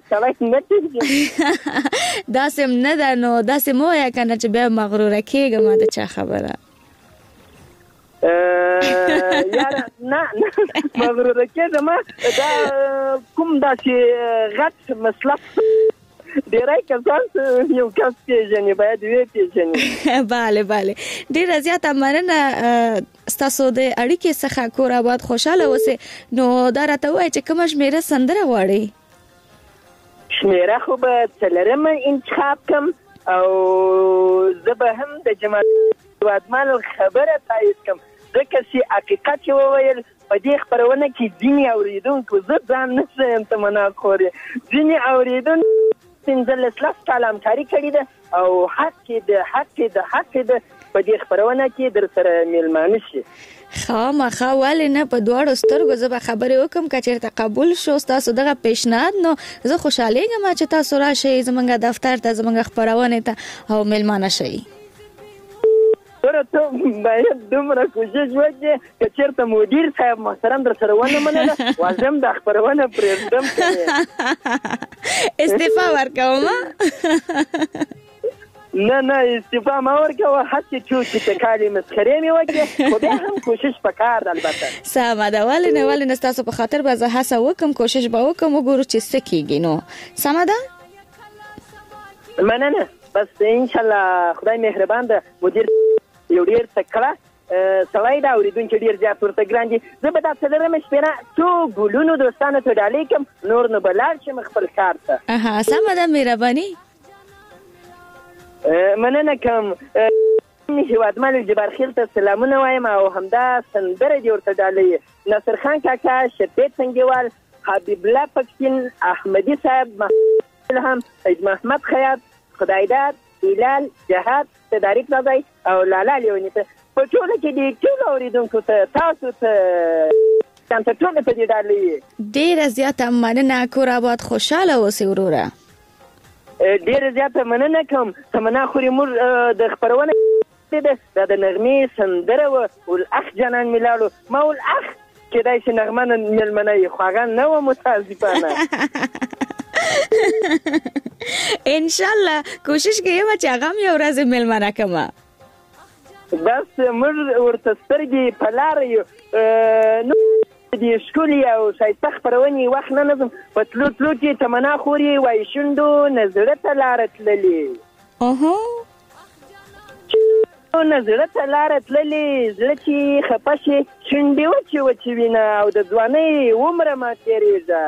داسې نه ده نو داسې مو وایه که نه چې بیا مغروره کېږم د چا خبره. یاره نه مغروره کېږم دا کوم داسې غټ مسلک ډیری کسان یو کس پیژني باید وی پیژني. بله بله ډیره زیاته مننه ستاسو د اړیکې څخه. کور آباد خوشحاله اوسئ. نو دا راته ووایئ چې کومه شمېره سندره غواړئ؟ شمېره خو به څلورمه انتخاب کړم او زه به هم د جمال هیوادمل خبره تایید کړم ځکه چې حقیقت یې وویل په دې خپرونه کې ځینې اورېدونکو زه ځان نه یم تمنا خورې ځینې اورېدونکو پنځلس لس کاله همکاري کړې ده او حق یې د حق یې د حق یې د په دې خپرونه کې در سره میلمانه شي. خامخا ولې نه په دواړو سترګو زه به خبرې وکړم که چېرته قبول شو ستاسو دغه پیشنهاد نو زه خوشحالېږم چې تاسو راشئ زموږ دفتر ته زموږ خپرونې ته او میلمانه شئ. سره ته باید دومره کوشش وکړې که چېرته مدیر صاحب محترم در سره ونه منله واځم دا خپرونه پرېږدم استعفا ورکوم. نه نه استعفا مه ورکوه هسې چوسې ټکالې مسخرې مې وکړې خو بیا هم کوشش پکار ده البته. سمه ده ولې نه ولې نه ستاسو په خاطر به زه هڅه وکړم کوشش به وکړم وګورو چې څه کېږي. نو سمه ده مننه بس انشاءالله خدای مهربان ده. مدیر یو ډېر تکړه سړی ده اورېدونکي ډېر زیات ورته ګران دي. زه به دا څلورمه شپېره څو ګلونو دوستانو ته ډالۍ کړم نور نو به لاړ شم خپل کار ته. اها سمه ده مهرباني مننه کوم. هیوادمل جبارخیل ته سلامونه وایم او همدا سندره دې ورته ډالۍ نصر خان کاکا شفیع څنګهوال حبیب الله پکستین احمدي صاحب هم سید محمد خیاط خدایداد هلال جهاد تدارک راځي او لالا لیونی ته په ټوله کې دې ټولو اورېدونکو ته تاسو ته څنګه ټول په دې ډالۍ ډېره زیاته مننه. کور آباد خوشحاله اوسئ وروره. ډېره زیاته مننه کوم. تمنا خوري موږ د خپرونه ده دا د نغمې سندره وه الاخ جانان میلاړو ما الاخ کېدای شي نغمه مېلمنه یې خو هغه نه وه متاسفانه. انشاءالله کوشش کوم چې هغه هم یو ورځ میلمانه کړم. بس موږ ورته سترګې په لاره یو نو د ښکلي او ښایسته خپرونې وخت نه نظم په تلو تلو کې تمنا خوري وایي شونډو نه زړه ته لاره تللې نه زړه ته لاره تللې زړه چې خفه شي شونډې وچې وچې وینه او د ځوانۍ عمره ما تېرېږه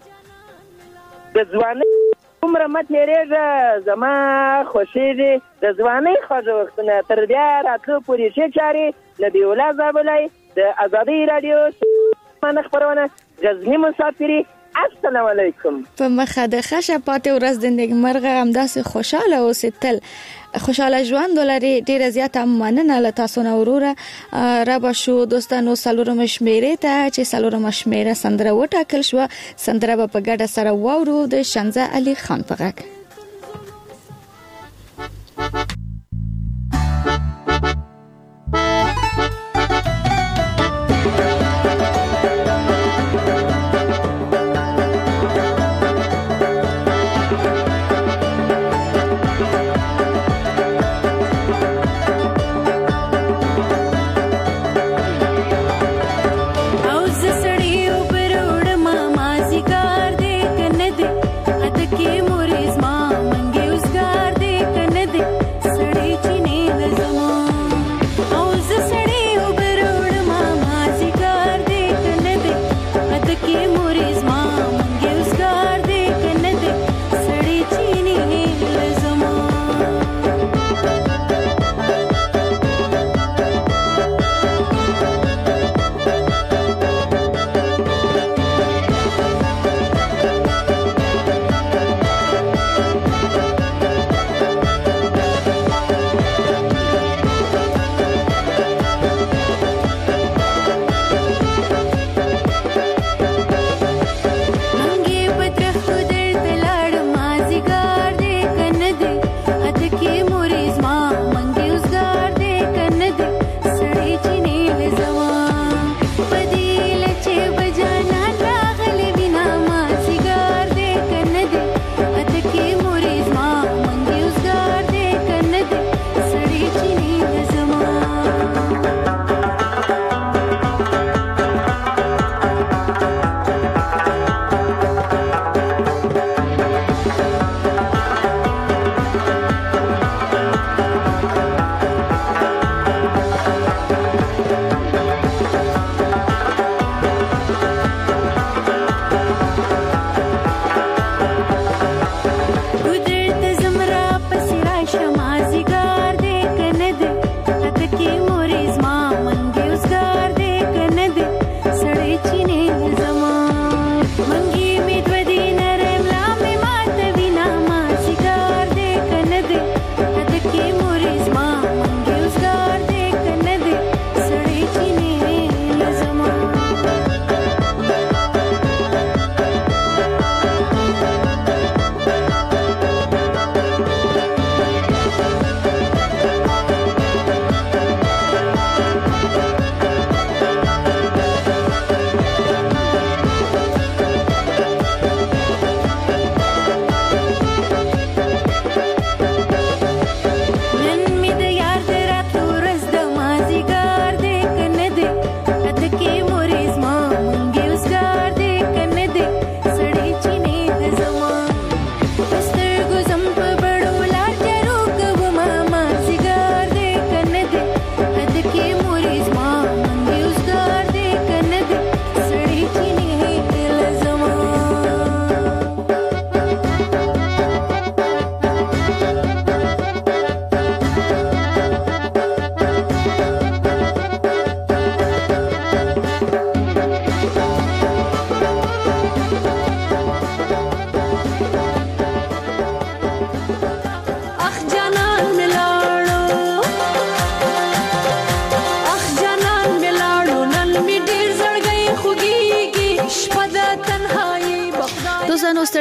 د ځوانۍ عمره مه تېرېږه زما خوښېږي د ځوانۍ خوږه وختونه تر بیا راتلو پورې ښې چارې نبي الله زابلی د ازادۍ راډیو مانه خپرونه غزني مسافري السلام علیکم. په مخه د ښه پاتې ورځ د نیکمرغه همداسې خوشحاله اوسئ تل خوشحاله ژوند ولرئ. ډېره زیاته مننه له تاسو نه وروره. را به شو دوستانو څلورمه شمېرې ته چې څلورمه شمېره سندره وټاکل شوه. سندره به په ګډه سره واورو د شنزه علي خان په غږ.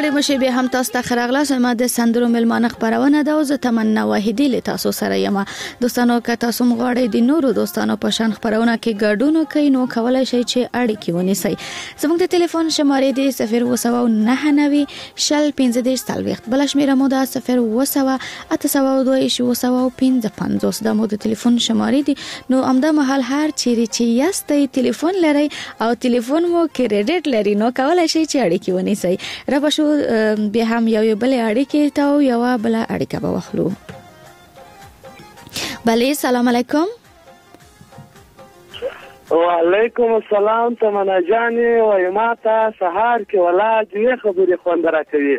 ستړي مشه به هم تاسو ته خراغلا سم د سندرو ملمانه خبرونه ده او زه تمنا واحدی له تاسو سره یم. دوستانو که تاسو مغواړئ د نورو دوستانو په شان خبرونه کې ګډون کوي نو کولای شئ چې اړیکې ونیسئ. زموږ د ټلیفون شمارې دی صفر اووه سوه نهه نوي شل پنځه دېرش څلوېښت، بله شمېره مو ده صفر اووه سوه اته سوه دوه ویشت اووه سوه پنځه پنځوس. دا مو د ټلیفون شمارې دي. نو همدا مهال هر چیرې چې یاستئ ټلیفون لرئ او ټلیفون مو کریډټ لري نو کولای شئ چې اړیکې ونیسئ. را به شو بیا هم یو بلې اړیکې ته او یوه بله اړیکه به واخلو. بله سلام علیکم. وعلیکم السلام. تمنا جانې وایي ما ته سهار کې ولا دوې خبرې خوند راکوي.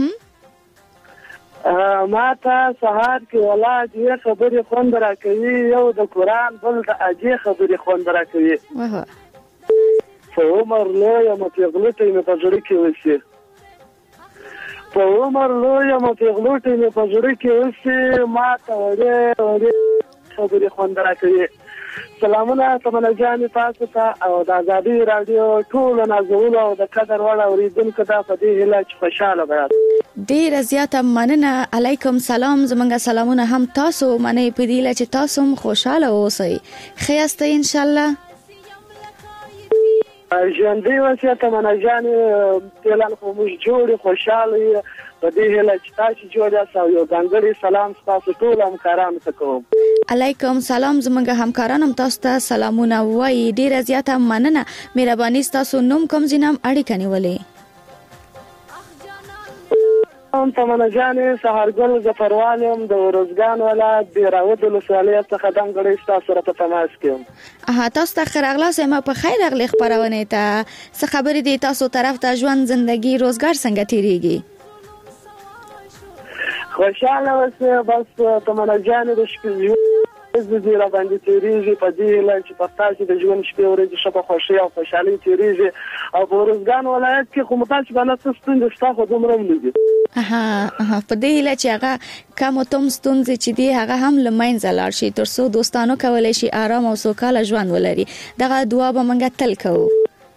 ما ته سهار کې ولا دوې خبرې خوند راکوي، یو د قرآن بل د اجې خبرې خوند راکوي. په عمر لویه مو پیغلوټې مې په زړه کې وسي، په عمر لویه مو پیغلوټې مې په زړه کې وسي، ما ته وړې وړې خبرې خوند راکوي. سلامونه تمنا جانې تاسو ته او د ازادي راډیو ټولو نازولو او د قدر وړ اورېدونکو ته په دې هیله چې خوشحاله به یاست. ډېره زیاته مننه. علیکم سلام. زمونږ سلامونه هم تاسو منئ په دې هیله چې تاسو هم خوشحاله اوسئ. ښه یاستئ انشاءالله؟ ژوندۍ اوسئ تمنا جانې. فعلا خو موږ جوړ خوشحاله یو په دې هیله چې تاسو جوړ یاست او یو ځانګړی سلام ستاسو ټولو همکارانو ته کوم. علیکم سلام. زمونږ همکاران هم تاسو ته سلامونه وایي. ډېره زیاته مننه. مهرباني ستاسو نوم کوم ځای نه هم اړیکه نیولې؟ تمنا جانې سهارګل ظفروال یم د ارزګان ولایت بیراود ولسوالۍ څخه ځانګړی ستاسو سره په تماس کې یم. اها تاسو ته ښه راغلاست. ما په خیر راغلې خپرونې ته. څه خبرې دي تاسو طرف ته؟ ژوند زندگی روزګار څنګه تیریږي؟ خوشحاله اوسئ. بس تمنا جانې د شپې ژوند را باندې تیریږي په دې هیله چې په تاسو د ژوند شپې ورځې ښه په خوښۍ او خوشحالۍ تیریږي او په ارزګان ولایت کې خو متاسف باندې څه ستونزې شته خو دومره هم نه دي. اها اها په دې هیله چې هغه کم او تم ستونزې چې دي هغه هم له منځه لاړ شي تر څو دوستانو کولی شي آرام او سوکاله ژوند ولري. دغه دعا به موږ تل کوو.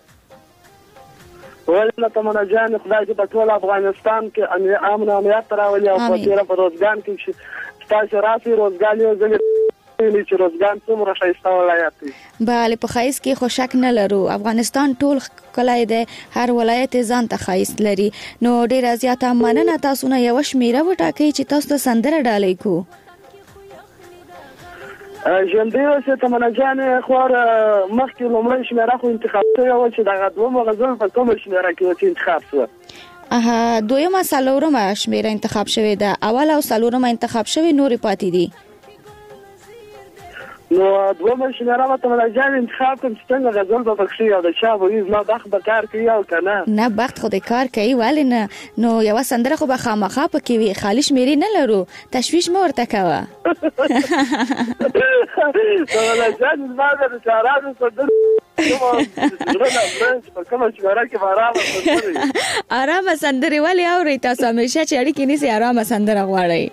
ولنه تمنا جان خدای دې په ټول افغانستان کې امن او امنیت راولي او په تیر په روزګان کې چې تاسو راسي روزګان یو ځل چې روزګان څومره ښایسته ولایت دی. بله په ښایست کې خو شک نه لرو. افغانستان ټول ښکلی دی، هر ولایت ځان ته ښایست لري. نو ډېره زیاته مننه. تاسو نه یوه شمېره وټاکئ چې تاسو ته سندره ډالۍ کړو. ژوندۍ اوسئ تمنا جانې. خور مخکې لومړۍ شمېره خو انتخاب شوې وه چې دغه دویمه غزل په کومه شمېره کې وه چې انتخاب شوه؟ اها دویمه څلورمه شمېره انتخاب شوې ده. اوله او څلورمه انتخاب شوې، نورې پاتې دي. نو دویمه شمېره به تمنا جان انتخاب کړم چې څنګه غزل به پکښې یا د چا به وي. زما بخت به کار کوي او که نه؟ نه بخت خو د کار کوي. ولې نه؟ نو یوه سندره خو به خامخا پکې وي. خالي شمېرې نه لرو. تشویش مه ورته کوه. تمنا جان زما د رسارانو سندرې آرامه سندرې ولې اورئ تاسو؟ همیشه چې اړیکې نیسئ آرامه سندره غواړئ.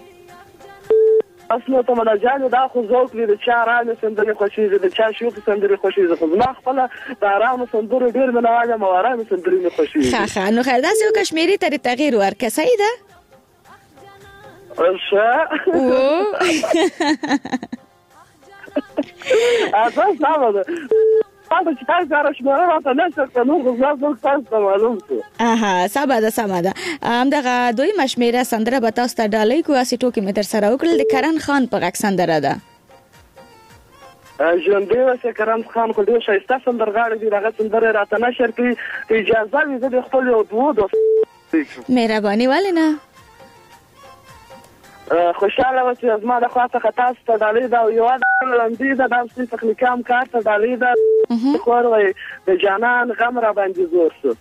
اصلا تمنا جانې دا خو ذوق دی. د چا آرامې سندرې خوښېږي، د چا شوقې سندرې خوښېږي. خو زما خپله د آرامو سندرو ډېر مینهوال یم او آرامې سندرې مې خوښېږي. ښه ښه نو خیر داسې وکړه شمېرې ته دې تغییر ورکړه. صحیح ده؟ ښه اساس سمه ده. تاسو چې تاسو سره شمېره راته نشته که نور خو زما ذوق تاسو ته معلوم شو. اها سمه ده سمه ده. همدغه دویمه شمېره سندره به تاسو ته ډالۍ کړو. هسې ټوکې مې درسره وکړل. د کرن خان په غږ سندره ده. ژوندۍ اوسئ. کرن خان خو ډېر ښایسته سندرغاړی دی. هغه سندرې راته نشر کوي. که اجازه وي زه د خپل یو دوو دوستانو مهرباني. ولې نه؟ خوشحاله اوسئ. زما د خوا څخه تاسو ته ډالۍ ده او یوه لنډۍ ده. دا مستي تخنیکي همکار ته ډالۍ ده. خور وایي د جانان غم را باندې زور شو.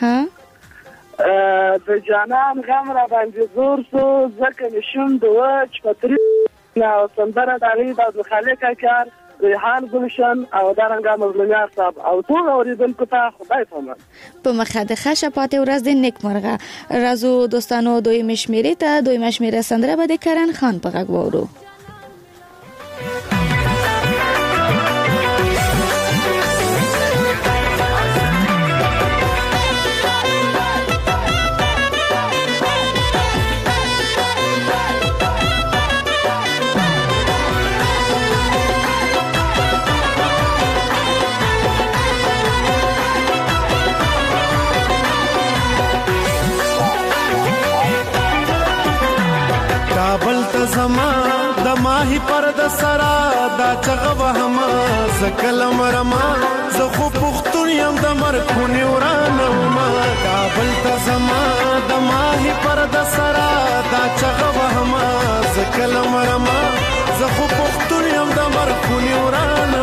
د جانان غم را باندې زور شو ځکه مې شونډ وچ په ترې او سندره ډالۍ ده د خالق کار ریحان ګلشن او دارنګه مظلومیار صاحب او ټول اوریدونکو ته خدای پامان. په مخه د ښه شپاتې ورځ د نیکمرغه. راځو دوستانو دویمه شمېرې ته. دویمه شمېره سندره به د کرن خان په غږ واورو. زما د ماهی پر د سرا دا چغه وهما زکلم رما زه خو پختون یم د مرکونی ورانه ما کابل ته زما د ماهی پر د سرا دا چغه وهما زکلم رما زه خو پختون یم د مرکونی ورانه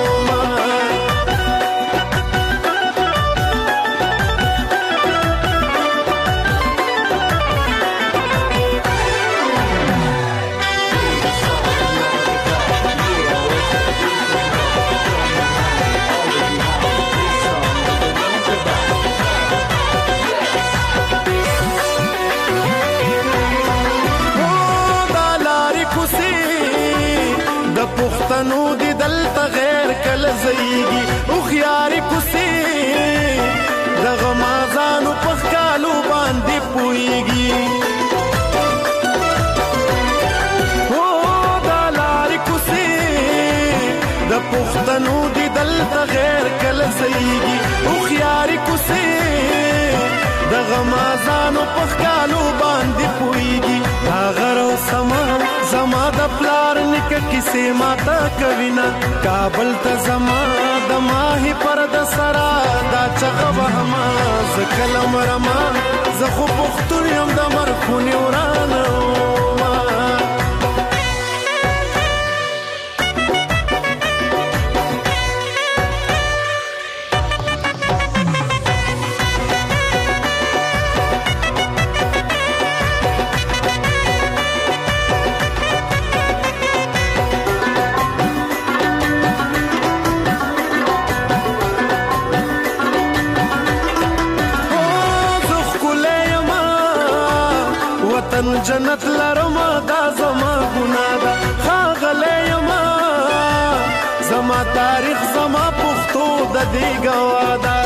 پښتنو دی دلته غیر کله زیږي او خياري کوسي دغه مازانو پخکالو باندې پويږي او دا لاري کوسي د پښتنو دی دلته غیر کله زیږي او خياري کوسي دغه مازانو پخکالو باندې پويږي اگر او سما زما د پلار نک کیسه ماتا کوینا کابل ته زما د ماهی پر د سرا دا چغه وهما زکلم رما زه خو پختون یم د مرخونی ورانه جنت لرما دا زما ګنا دا خاغله یما زما تاریخ زما پښتو د دې گوادا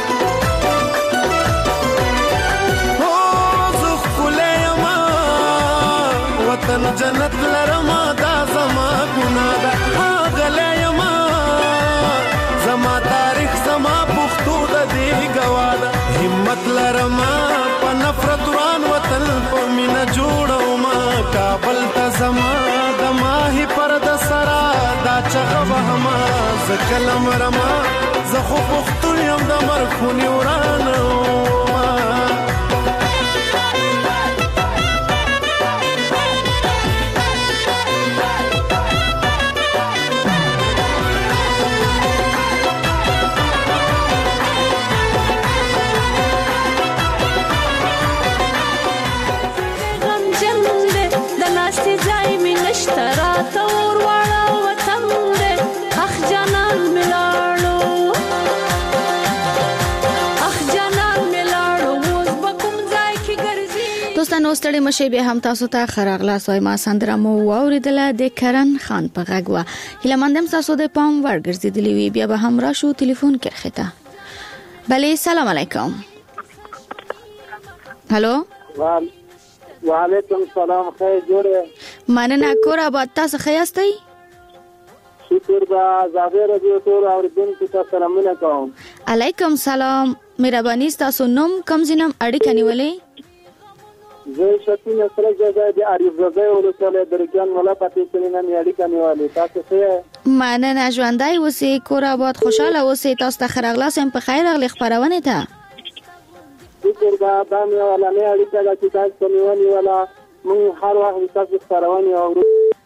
او زخ کله یما وطن جنت لرما دا زما ګنا دا خاغله یما زما تاریخ زما پښتو د دې گوادا همت لرما په نفرت وران وطن په مینا جوړو ما کابل ته زما د ماهی پر د سرا دا چغه وهما زکلم رما زه خو پختون یم د مرخونی ورانه نو ستړي مشه به هم تاسو ته خراغلا سوي ما سندره مو واوریدله د کرن خان په غږوا هله مندم تاسو د پام ورګرځیدلی وی بیا به هم را شو ټلیفون کې خته بله سلام علیکم هالو وعلیکم السلام خیر جوړه مننه کور آباد تاسو خیاستئ شکر با زاویه رادیو تور اوریدونکو ته سلامونه کوم علیکم سلام مهرباني تاسو نوم کم زینم اړیکه نیولې زه شتینه سره جزای د اړیب زای ولسله درګان ولا پاتې کړینه نیالي کنيواله تاسو څه مننه ژوندای اوسې کور آباد خوشاله اوسې تاسو ته خرغلا سم په خیر غل خبرونه ته شکر با باندې ولا نه اړیکه د تاسو کنيوالي ولا مون هر وخت تاسو خبرونه اورو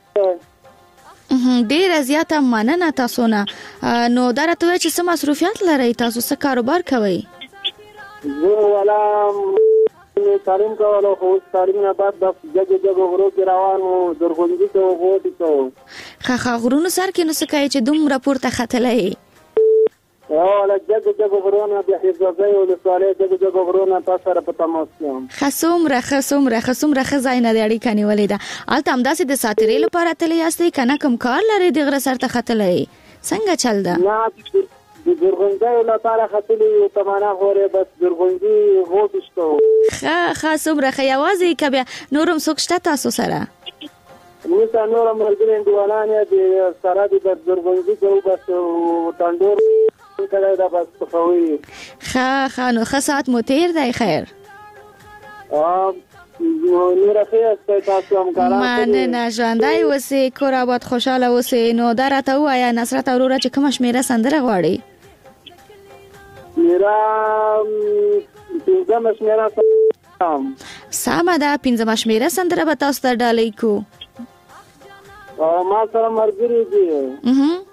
ډیر زیاته مننه تاسو نه نو درته چې سم مصروفیت لري تاسو څه کاروبار کوي زه ولا تعلیم کولو خو تعلیم نه بعد د جګ جګ غرو کې روانو درغونځي ته وګورئ ته خخ غرونو سر کې نو څه کوي چې دوم راپورته خطلې او لا جګ جګ غرونه د حفظي او د سوالې جګ جګ غرونه تاسو را پته موسم خصوم را خصوم را خصوم را خزاینه د اړیکې نیولې ده الته همداسې د ساترې لپاره تلې یاستې کنه کوم کار لري د غره سر ته خطلې څنګه چل ده نه د زرغونځي لپاره خطلې تمانا غوړې بس زرغونځي غوښتو خا خاصوم را خیاوازي کبه نورم سوکشته تاسو سره موږ نورم مرګرین دیوالانه د سره د زرغونځي کو بس تندور کله دا بس خوي خا خا نو خصات مو تیر دی خیر ا نور خیر تاسو هم کاران مننه ژوندی اوسې کور آباد خوشاله اوسې. نو دا راته ووایه نصرت وروره چې کومه شمېره سندره غواړې؟ میرا پنځمه شمېره سمه ده، پنځمه شمېره سندره به تاسو ته ډالۍ کو. ما سره ملګري دي.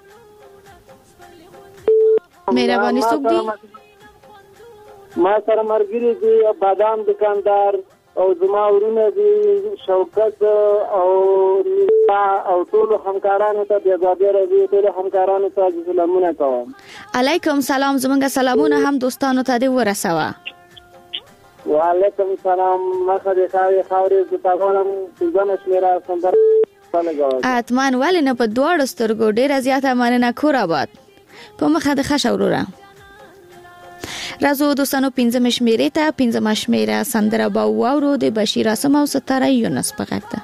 مهرباني څوک دي؟ ما سره ملګري دي بادام دکاندار او زما ورونه دي شوکت او او ټول همکارانو ته د زابیر دي ټول همکارانو ته سلامونه کوم. علیکم سلام، زمونږ سلامونه هم دوستانو ته دې ورسوه. وعلیکم سلام. مخه دې خاورې خاورې د تاغونم پنځمه شمېره سندره اتمن ولې نه په دواړو سترګو. ډېره زیاته مننه کور آباد. په مخه د ښه شه وروره. راځو دوستانو پنځمه شمېرې ته. پنځمه شمېره سندره به واورو د بشیر اعظم او ستاره یونس په غږ ده.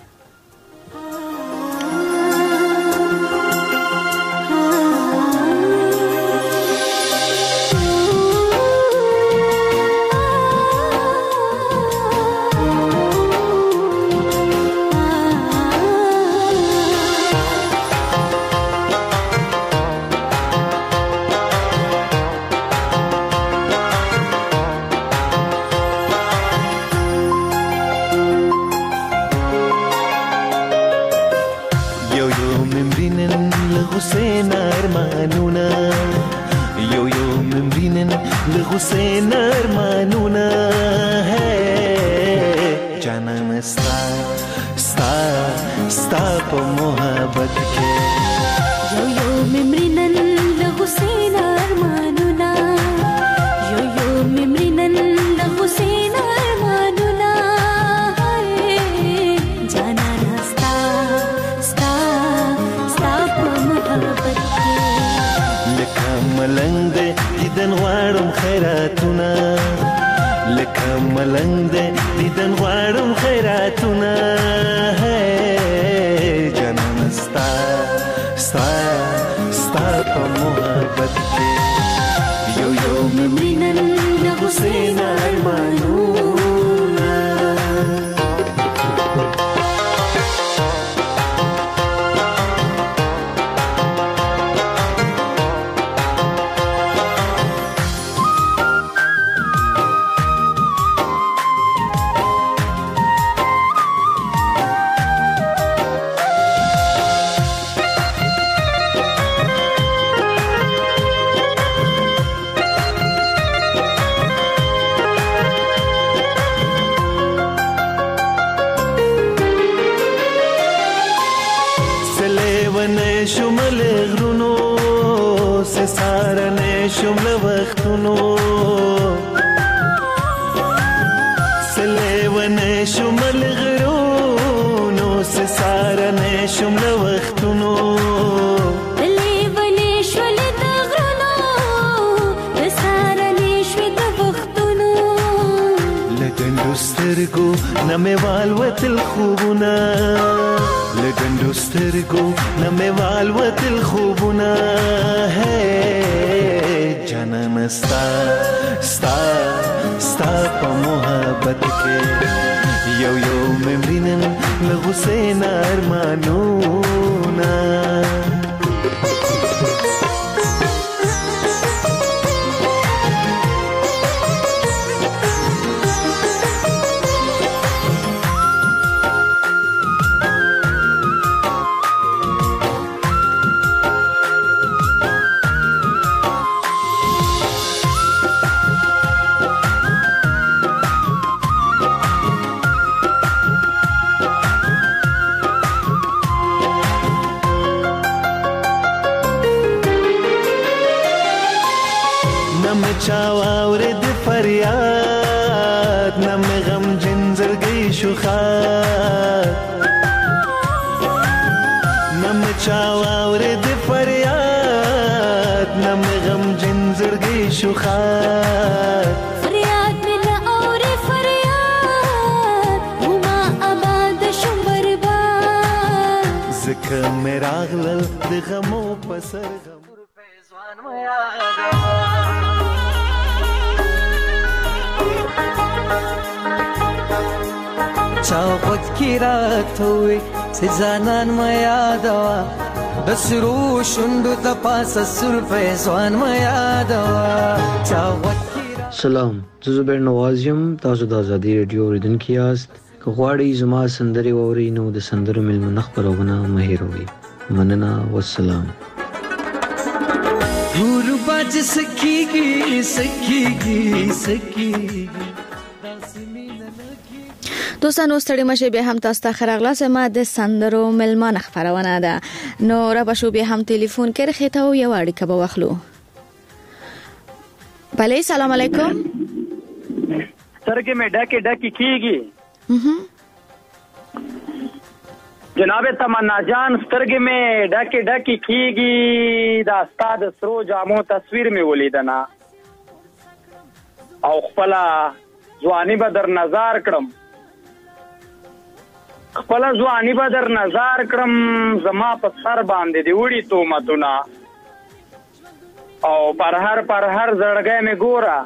حسین ارمانونه ہے جانان ستا ستا ستا په محبت کې یو یو ممرنن له حسین ارمانونه یو یو ممرنن له حسین ارمانونه جانان ستا ستا ستا په محبت کې لکه ملنګ دیدن غواړم خیراتونه لکه ملنګ دیدن غواړم خیراتونه جانان ستا ستا ستا په محبت کې یو یو ممرنن له حسین ارمانونه شمل غرونو سے سارنے شمل وختونو سلیون شمل غرونو سے سارنے شمل وختونو لیون شمل غرونو سے سارنے شمل وختونو لګندو سترګو نمې والوتل خوبونه لګندو سترګو نمې والوتل خوبونه جانان ستا ستا ستا په محبت کې یو یو ممرنن له حسین ارمانونه چاوره د فریاد نم غم جنزرګي شوخات نم چاوره د فریاد نم غم جنزرګي شوخات فریاد من اور فریاد وما آباد شو برباد زکه مراغل د غمو پسر غم پیزوان ما یاد چاوت کی رات ہوئی سزانان ما یادوا بسرو شندو تپاس سر فیضوان ما یادوا چاوت سلام زه زبیر نواز یم تاسو د ازادي رادیو اوریدونکي یاست که غواړئ زما سندرې واورئ نو د سندرو میلمنه خپرونه مه هېروئ مننه والسلام ټول باج سکیږي سکیږي سکیږي دوستانو ستړي مشه به هم تاسو ته خراغلاس ما د سندرو ملمانه خبرونه ده نو را بشو به هم ټلیفون کې رخته او یو اړیکه به واخلو بله سلام علیکم سرګې مې ډکه ډکه کیږي جناب تمنا جان سترګې مې ډکه ډکه کیږي دا استاد سرو جامو تصویر مې ولیدنا او خپل ځواني به در نظر کړم خپل ځواني به در نظر کړم زما په سر باندې دی وړي تومتونه او پر هر پر هر زړګې مې ګورا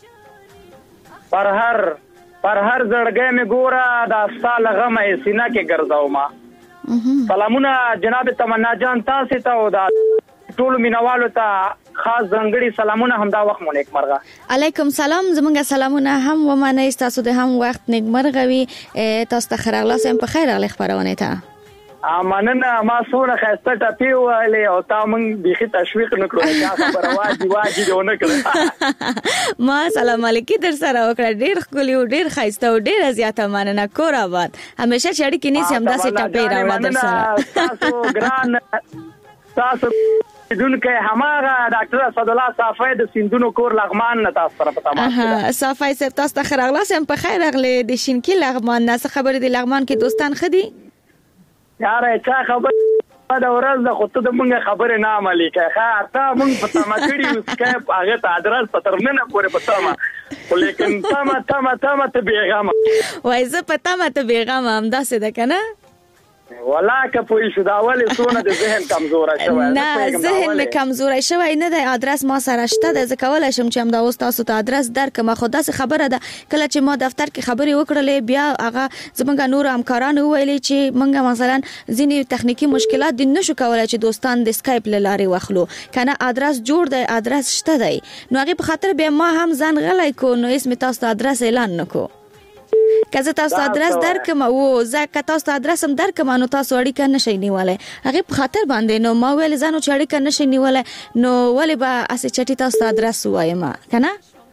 پر هر پر هر زړګې مې ګورا دا سال غمه سینه کې ګرځاو ما سلامونه جناب تمنا جان تاسو ته او دا ټول مینوالو ته خاص ځنګړي سلامونه هم دا وخت مو نیک مرغه علیکم سلام زمونږ سلامونه هم و معنی تاسو د هم وخت نیک مرغه وي تاسو ته خراغلاس هم په خیر اغلی خبرونه ته اماننه ما سونه خسته ټپی وله او تا مونږ بيخي تشويق نکړو چې خبره واجی واجی دی ونه کړ ما سلام علیکم در سره وکړه ډیر خولي او ډیر خاصته او ډیر زیاته مننه کور آباد همیشه چې اړیکې نيسي هم داسې ټپی راوړل در سره تاسو ګران تاسو دونکه هماغه ډاکټر اسد الله صافی د سیندونو کور لغمان نه تاسو سره پتا ما صافی صاحب تاسو ته خراغلاس هم په خیر اغلی د شینکی لغمان نه خبرې د لغمان کې دوستان خدي یاره چا خبر دا ورځ د خود ته مونږه خبره نه عملي کوي ښه تا مونږ پتا ما کړی اوس کې هغه ته ادرس پتر نه پورې پتا ما ولیکن تما تما تما ته بیغام وای زه پتا ما ته بیغام هم داسې ده کنه ولا که پوي شو دا ولې سونه د ذهن کمزور شوی نه ذهن مې کمزور شوی نه دی ادرس ما سره شته د زکول شم چې هم دا اوس تاسو ته ادرس درکمه خو داسې خبره ده کله چې ما دفتر کې خبرې وکړلې بیا هغه زمونږ نور همکارانو ویلي چې مونږ مثلا ځینې تخنیکی مشکلات د نشو کولای چې دوستان د اسکایپ لارې واخلو کنه ادرس جوړ دی ادرس شته دی نو هغه په خاطر بیا ما هم ځان غلای کو نو اسم تاسو ادرس اعلان نکو کزه تاسو ادرس درکم او زکه تاسو ادرس هم درکم نو تاسو اړیکه نشئ نیولای هغه په خاطر باندې نو ما ویل ځانو چې اړیکه نشئ نیولای نو ولې به اسې چټي تاسو ادرس وایم کنه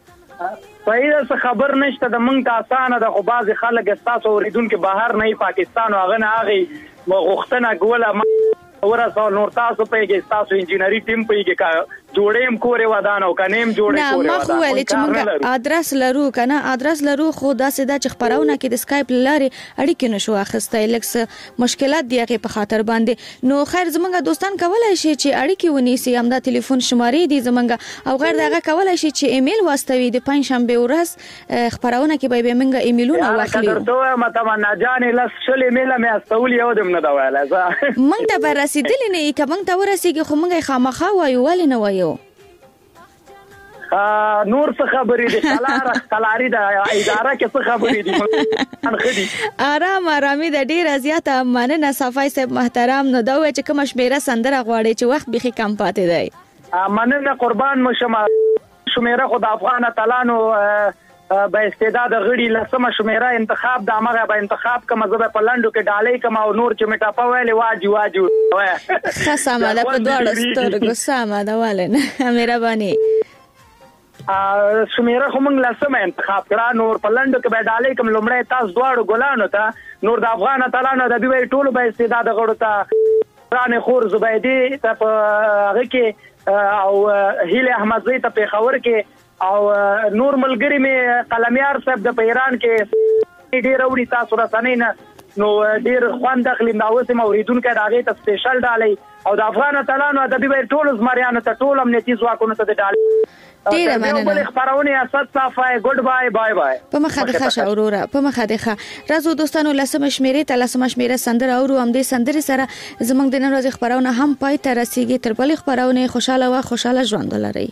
صحیح خبر نشته د مونږ ته اسانه د خو بعض خلک تاسو اوریدونکو بهر نه پاکستان او هغه نه هغه مغختنه ګوله ورسو نور تاسو پیږي تاسو انجینری ټیم پیږي کا جوړېم کورې ودانو کنيم جوړې کورې ودانو نه ما خو ویل چې موږ ادرس لرو کنه ادرس لرو خو دا سده چې خبرونه کې د اسکایپ لاري اړیکې نشو اخستای لکس مشکلات دی هغه په خاطر باندې نو خیر زمونږ دوستان کولای شي چې اړیکې ونیسي هم دا ټلیفون شمارې دي زمونږ او غیر دغه کولای شي چې ایمیل واستوي د پنځ شنبه ورځ خبرونه کې به موږ ایمیلونه واخلو درته مته ما جانې لاس شل ایمیل مې استول یو دم نه دا ویل موږ ته رسیدلې نه کې موږ ته ورسیږي خو موږ خامخا وایو ولې نه وایو نور څه خبرې دي خلاره خلاري د اداره کې څه خبرې دي خدي آرام آرامي د ډیر زیاته مننه صفای صاحب محترم نو دا و چې کوم شمیره سندره غواړي چې وخت بيخي کم پاتې دی مننه قربان مشم شمیره خو د افغان تعالانو با استعداد غړي لسمه شمیره انتخاب د امغه به انتخاب کوم زبه په لندو کې ډالې کوم او نور چې میټا په ویلې واجی واجی خاصه ده په دوړ سترګو سمه ده ولنه مهرباني شمیره خو موږ لسمه انتخاب کړه نور په لندو کې به ډالې کوم لمړی تاسو دواړو ګلانو ته نور د افغان تعالانو د دوی ټولو به استعداد غړو ته ران خور زبیدی ته په هغه کې او هیله احمدزی ته په خبر کې او نور ملګری می قلمیار صاحب د ایران کې ډیر وړي تاسو رسنۍ نه نو ډیر خوان داخلي ناوسه موریدونکو راغی ته سپیشل ډالې او د افغان تعالانو د دوی ټولو زمریانو ته ټول امنیتي ځواکونو ته ډالې ډیر مننه خبرونه اسد صافای ګډ بای بای بای په مخه د ښه اورورا په مخه د ښه راځو دوستانو لسمه شمیره ته لسمه شمیره سندره اورو هم دې سندره سره زمنګ د نن ورځې خبرونه هم پای ته رسیدي تر بلې خبرونه خوشاله او خوشاله ژوند لري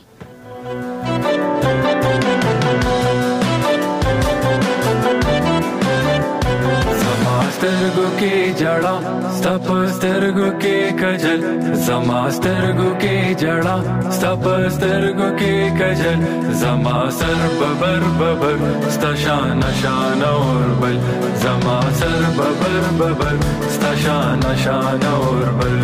سترګو کې جړا ستا په سترګو کې کجل زما سترګو کې جړا ستا په سترګو کې کجل زما سر ببر ببر ستا شان شان اور بل زما سر ببر ببر ستا شان شان اور بل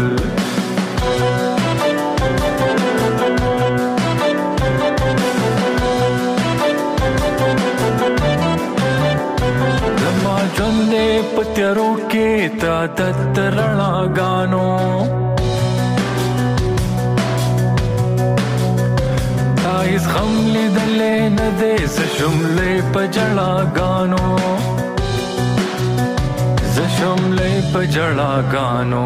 ژوندې پتیارو کې تا د رڼاګانو تا هیڅ غم لیدلې نه دی زه شوملې په ژړاګانو زه شوملې په ژړاګانو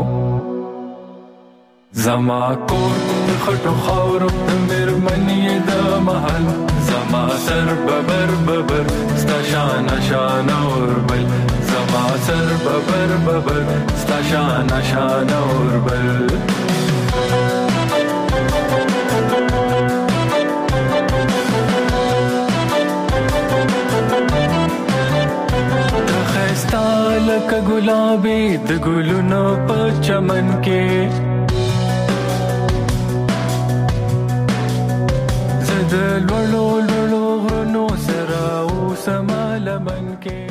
زما کور د خټو خاورو د مېرمنې د محل زما سر ببر ببر ستا شان شان اور بل زما سر ببر ببر ستا شان شان اور بل د ښایستا لکه ګلابي د ګلونو په چمن کې د لولو لولو غرونو سره اوسه ما لمن کې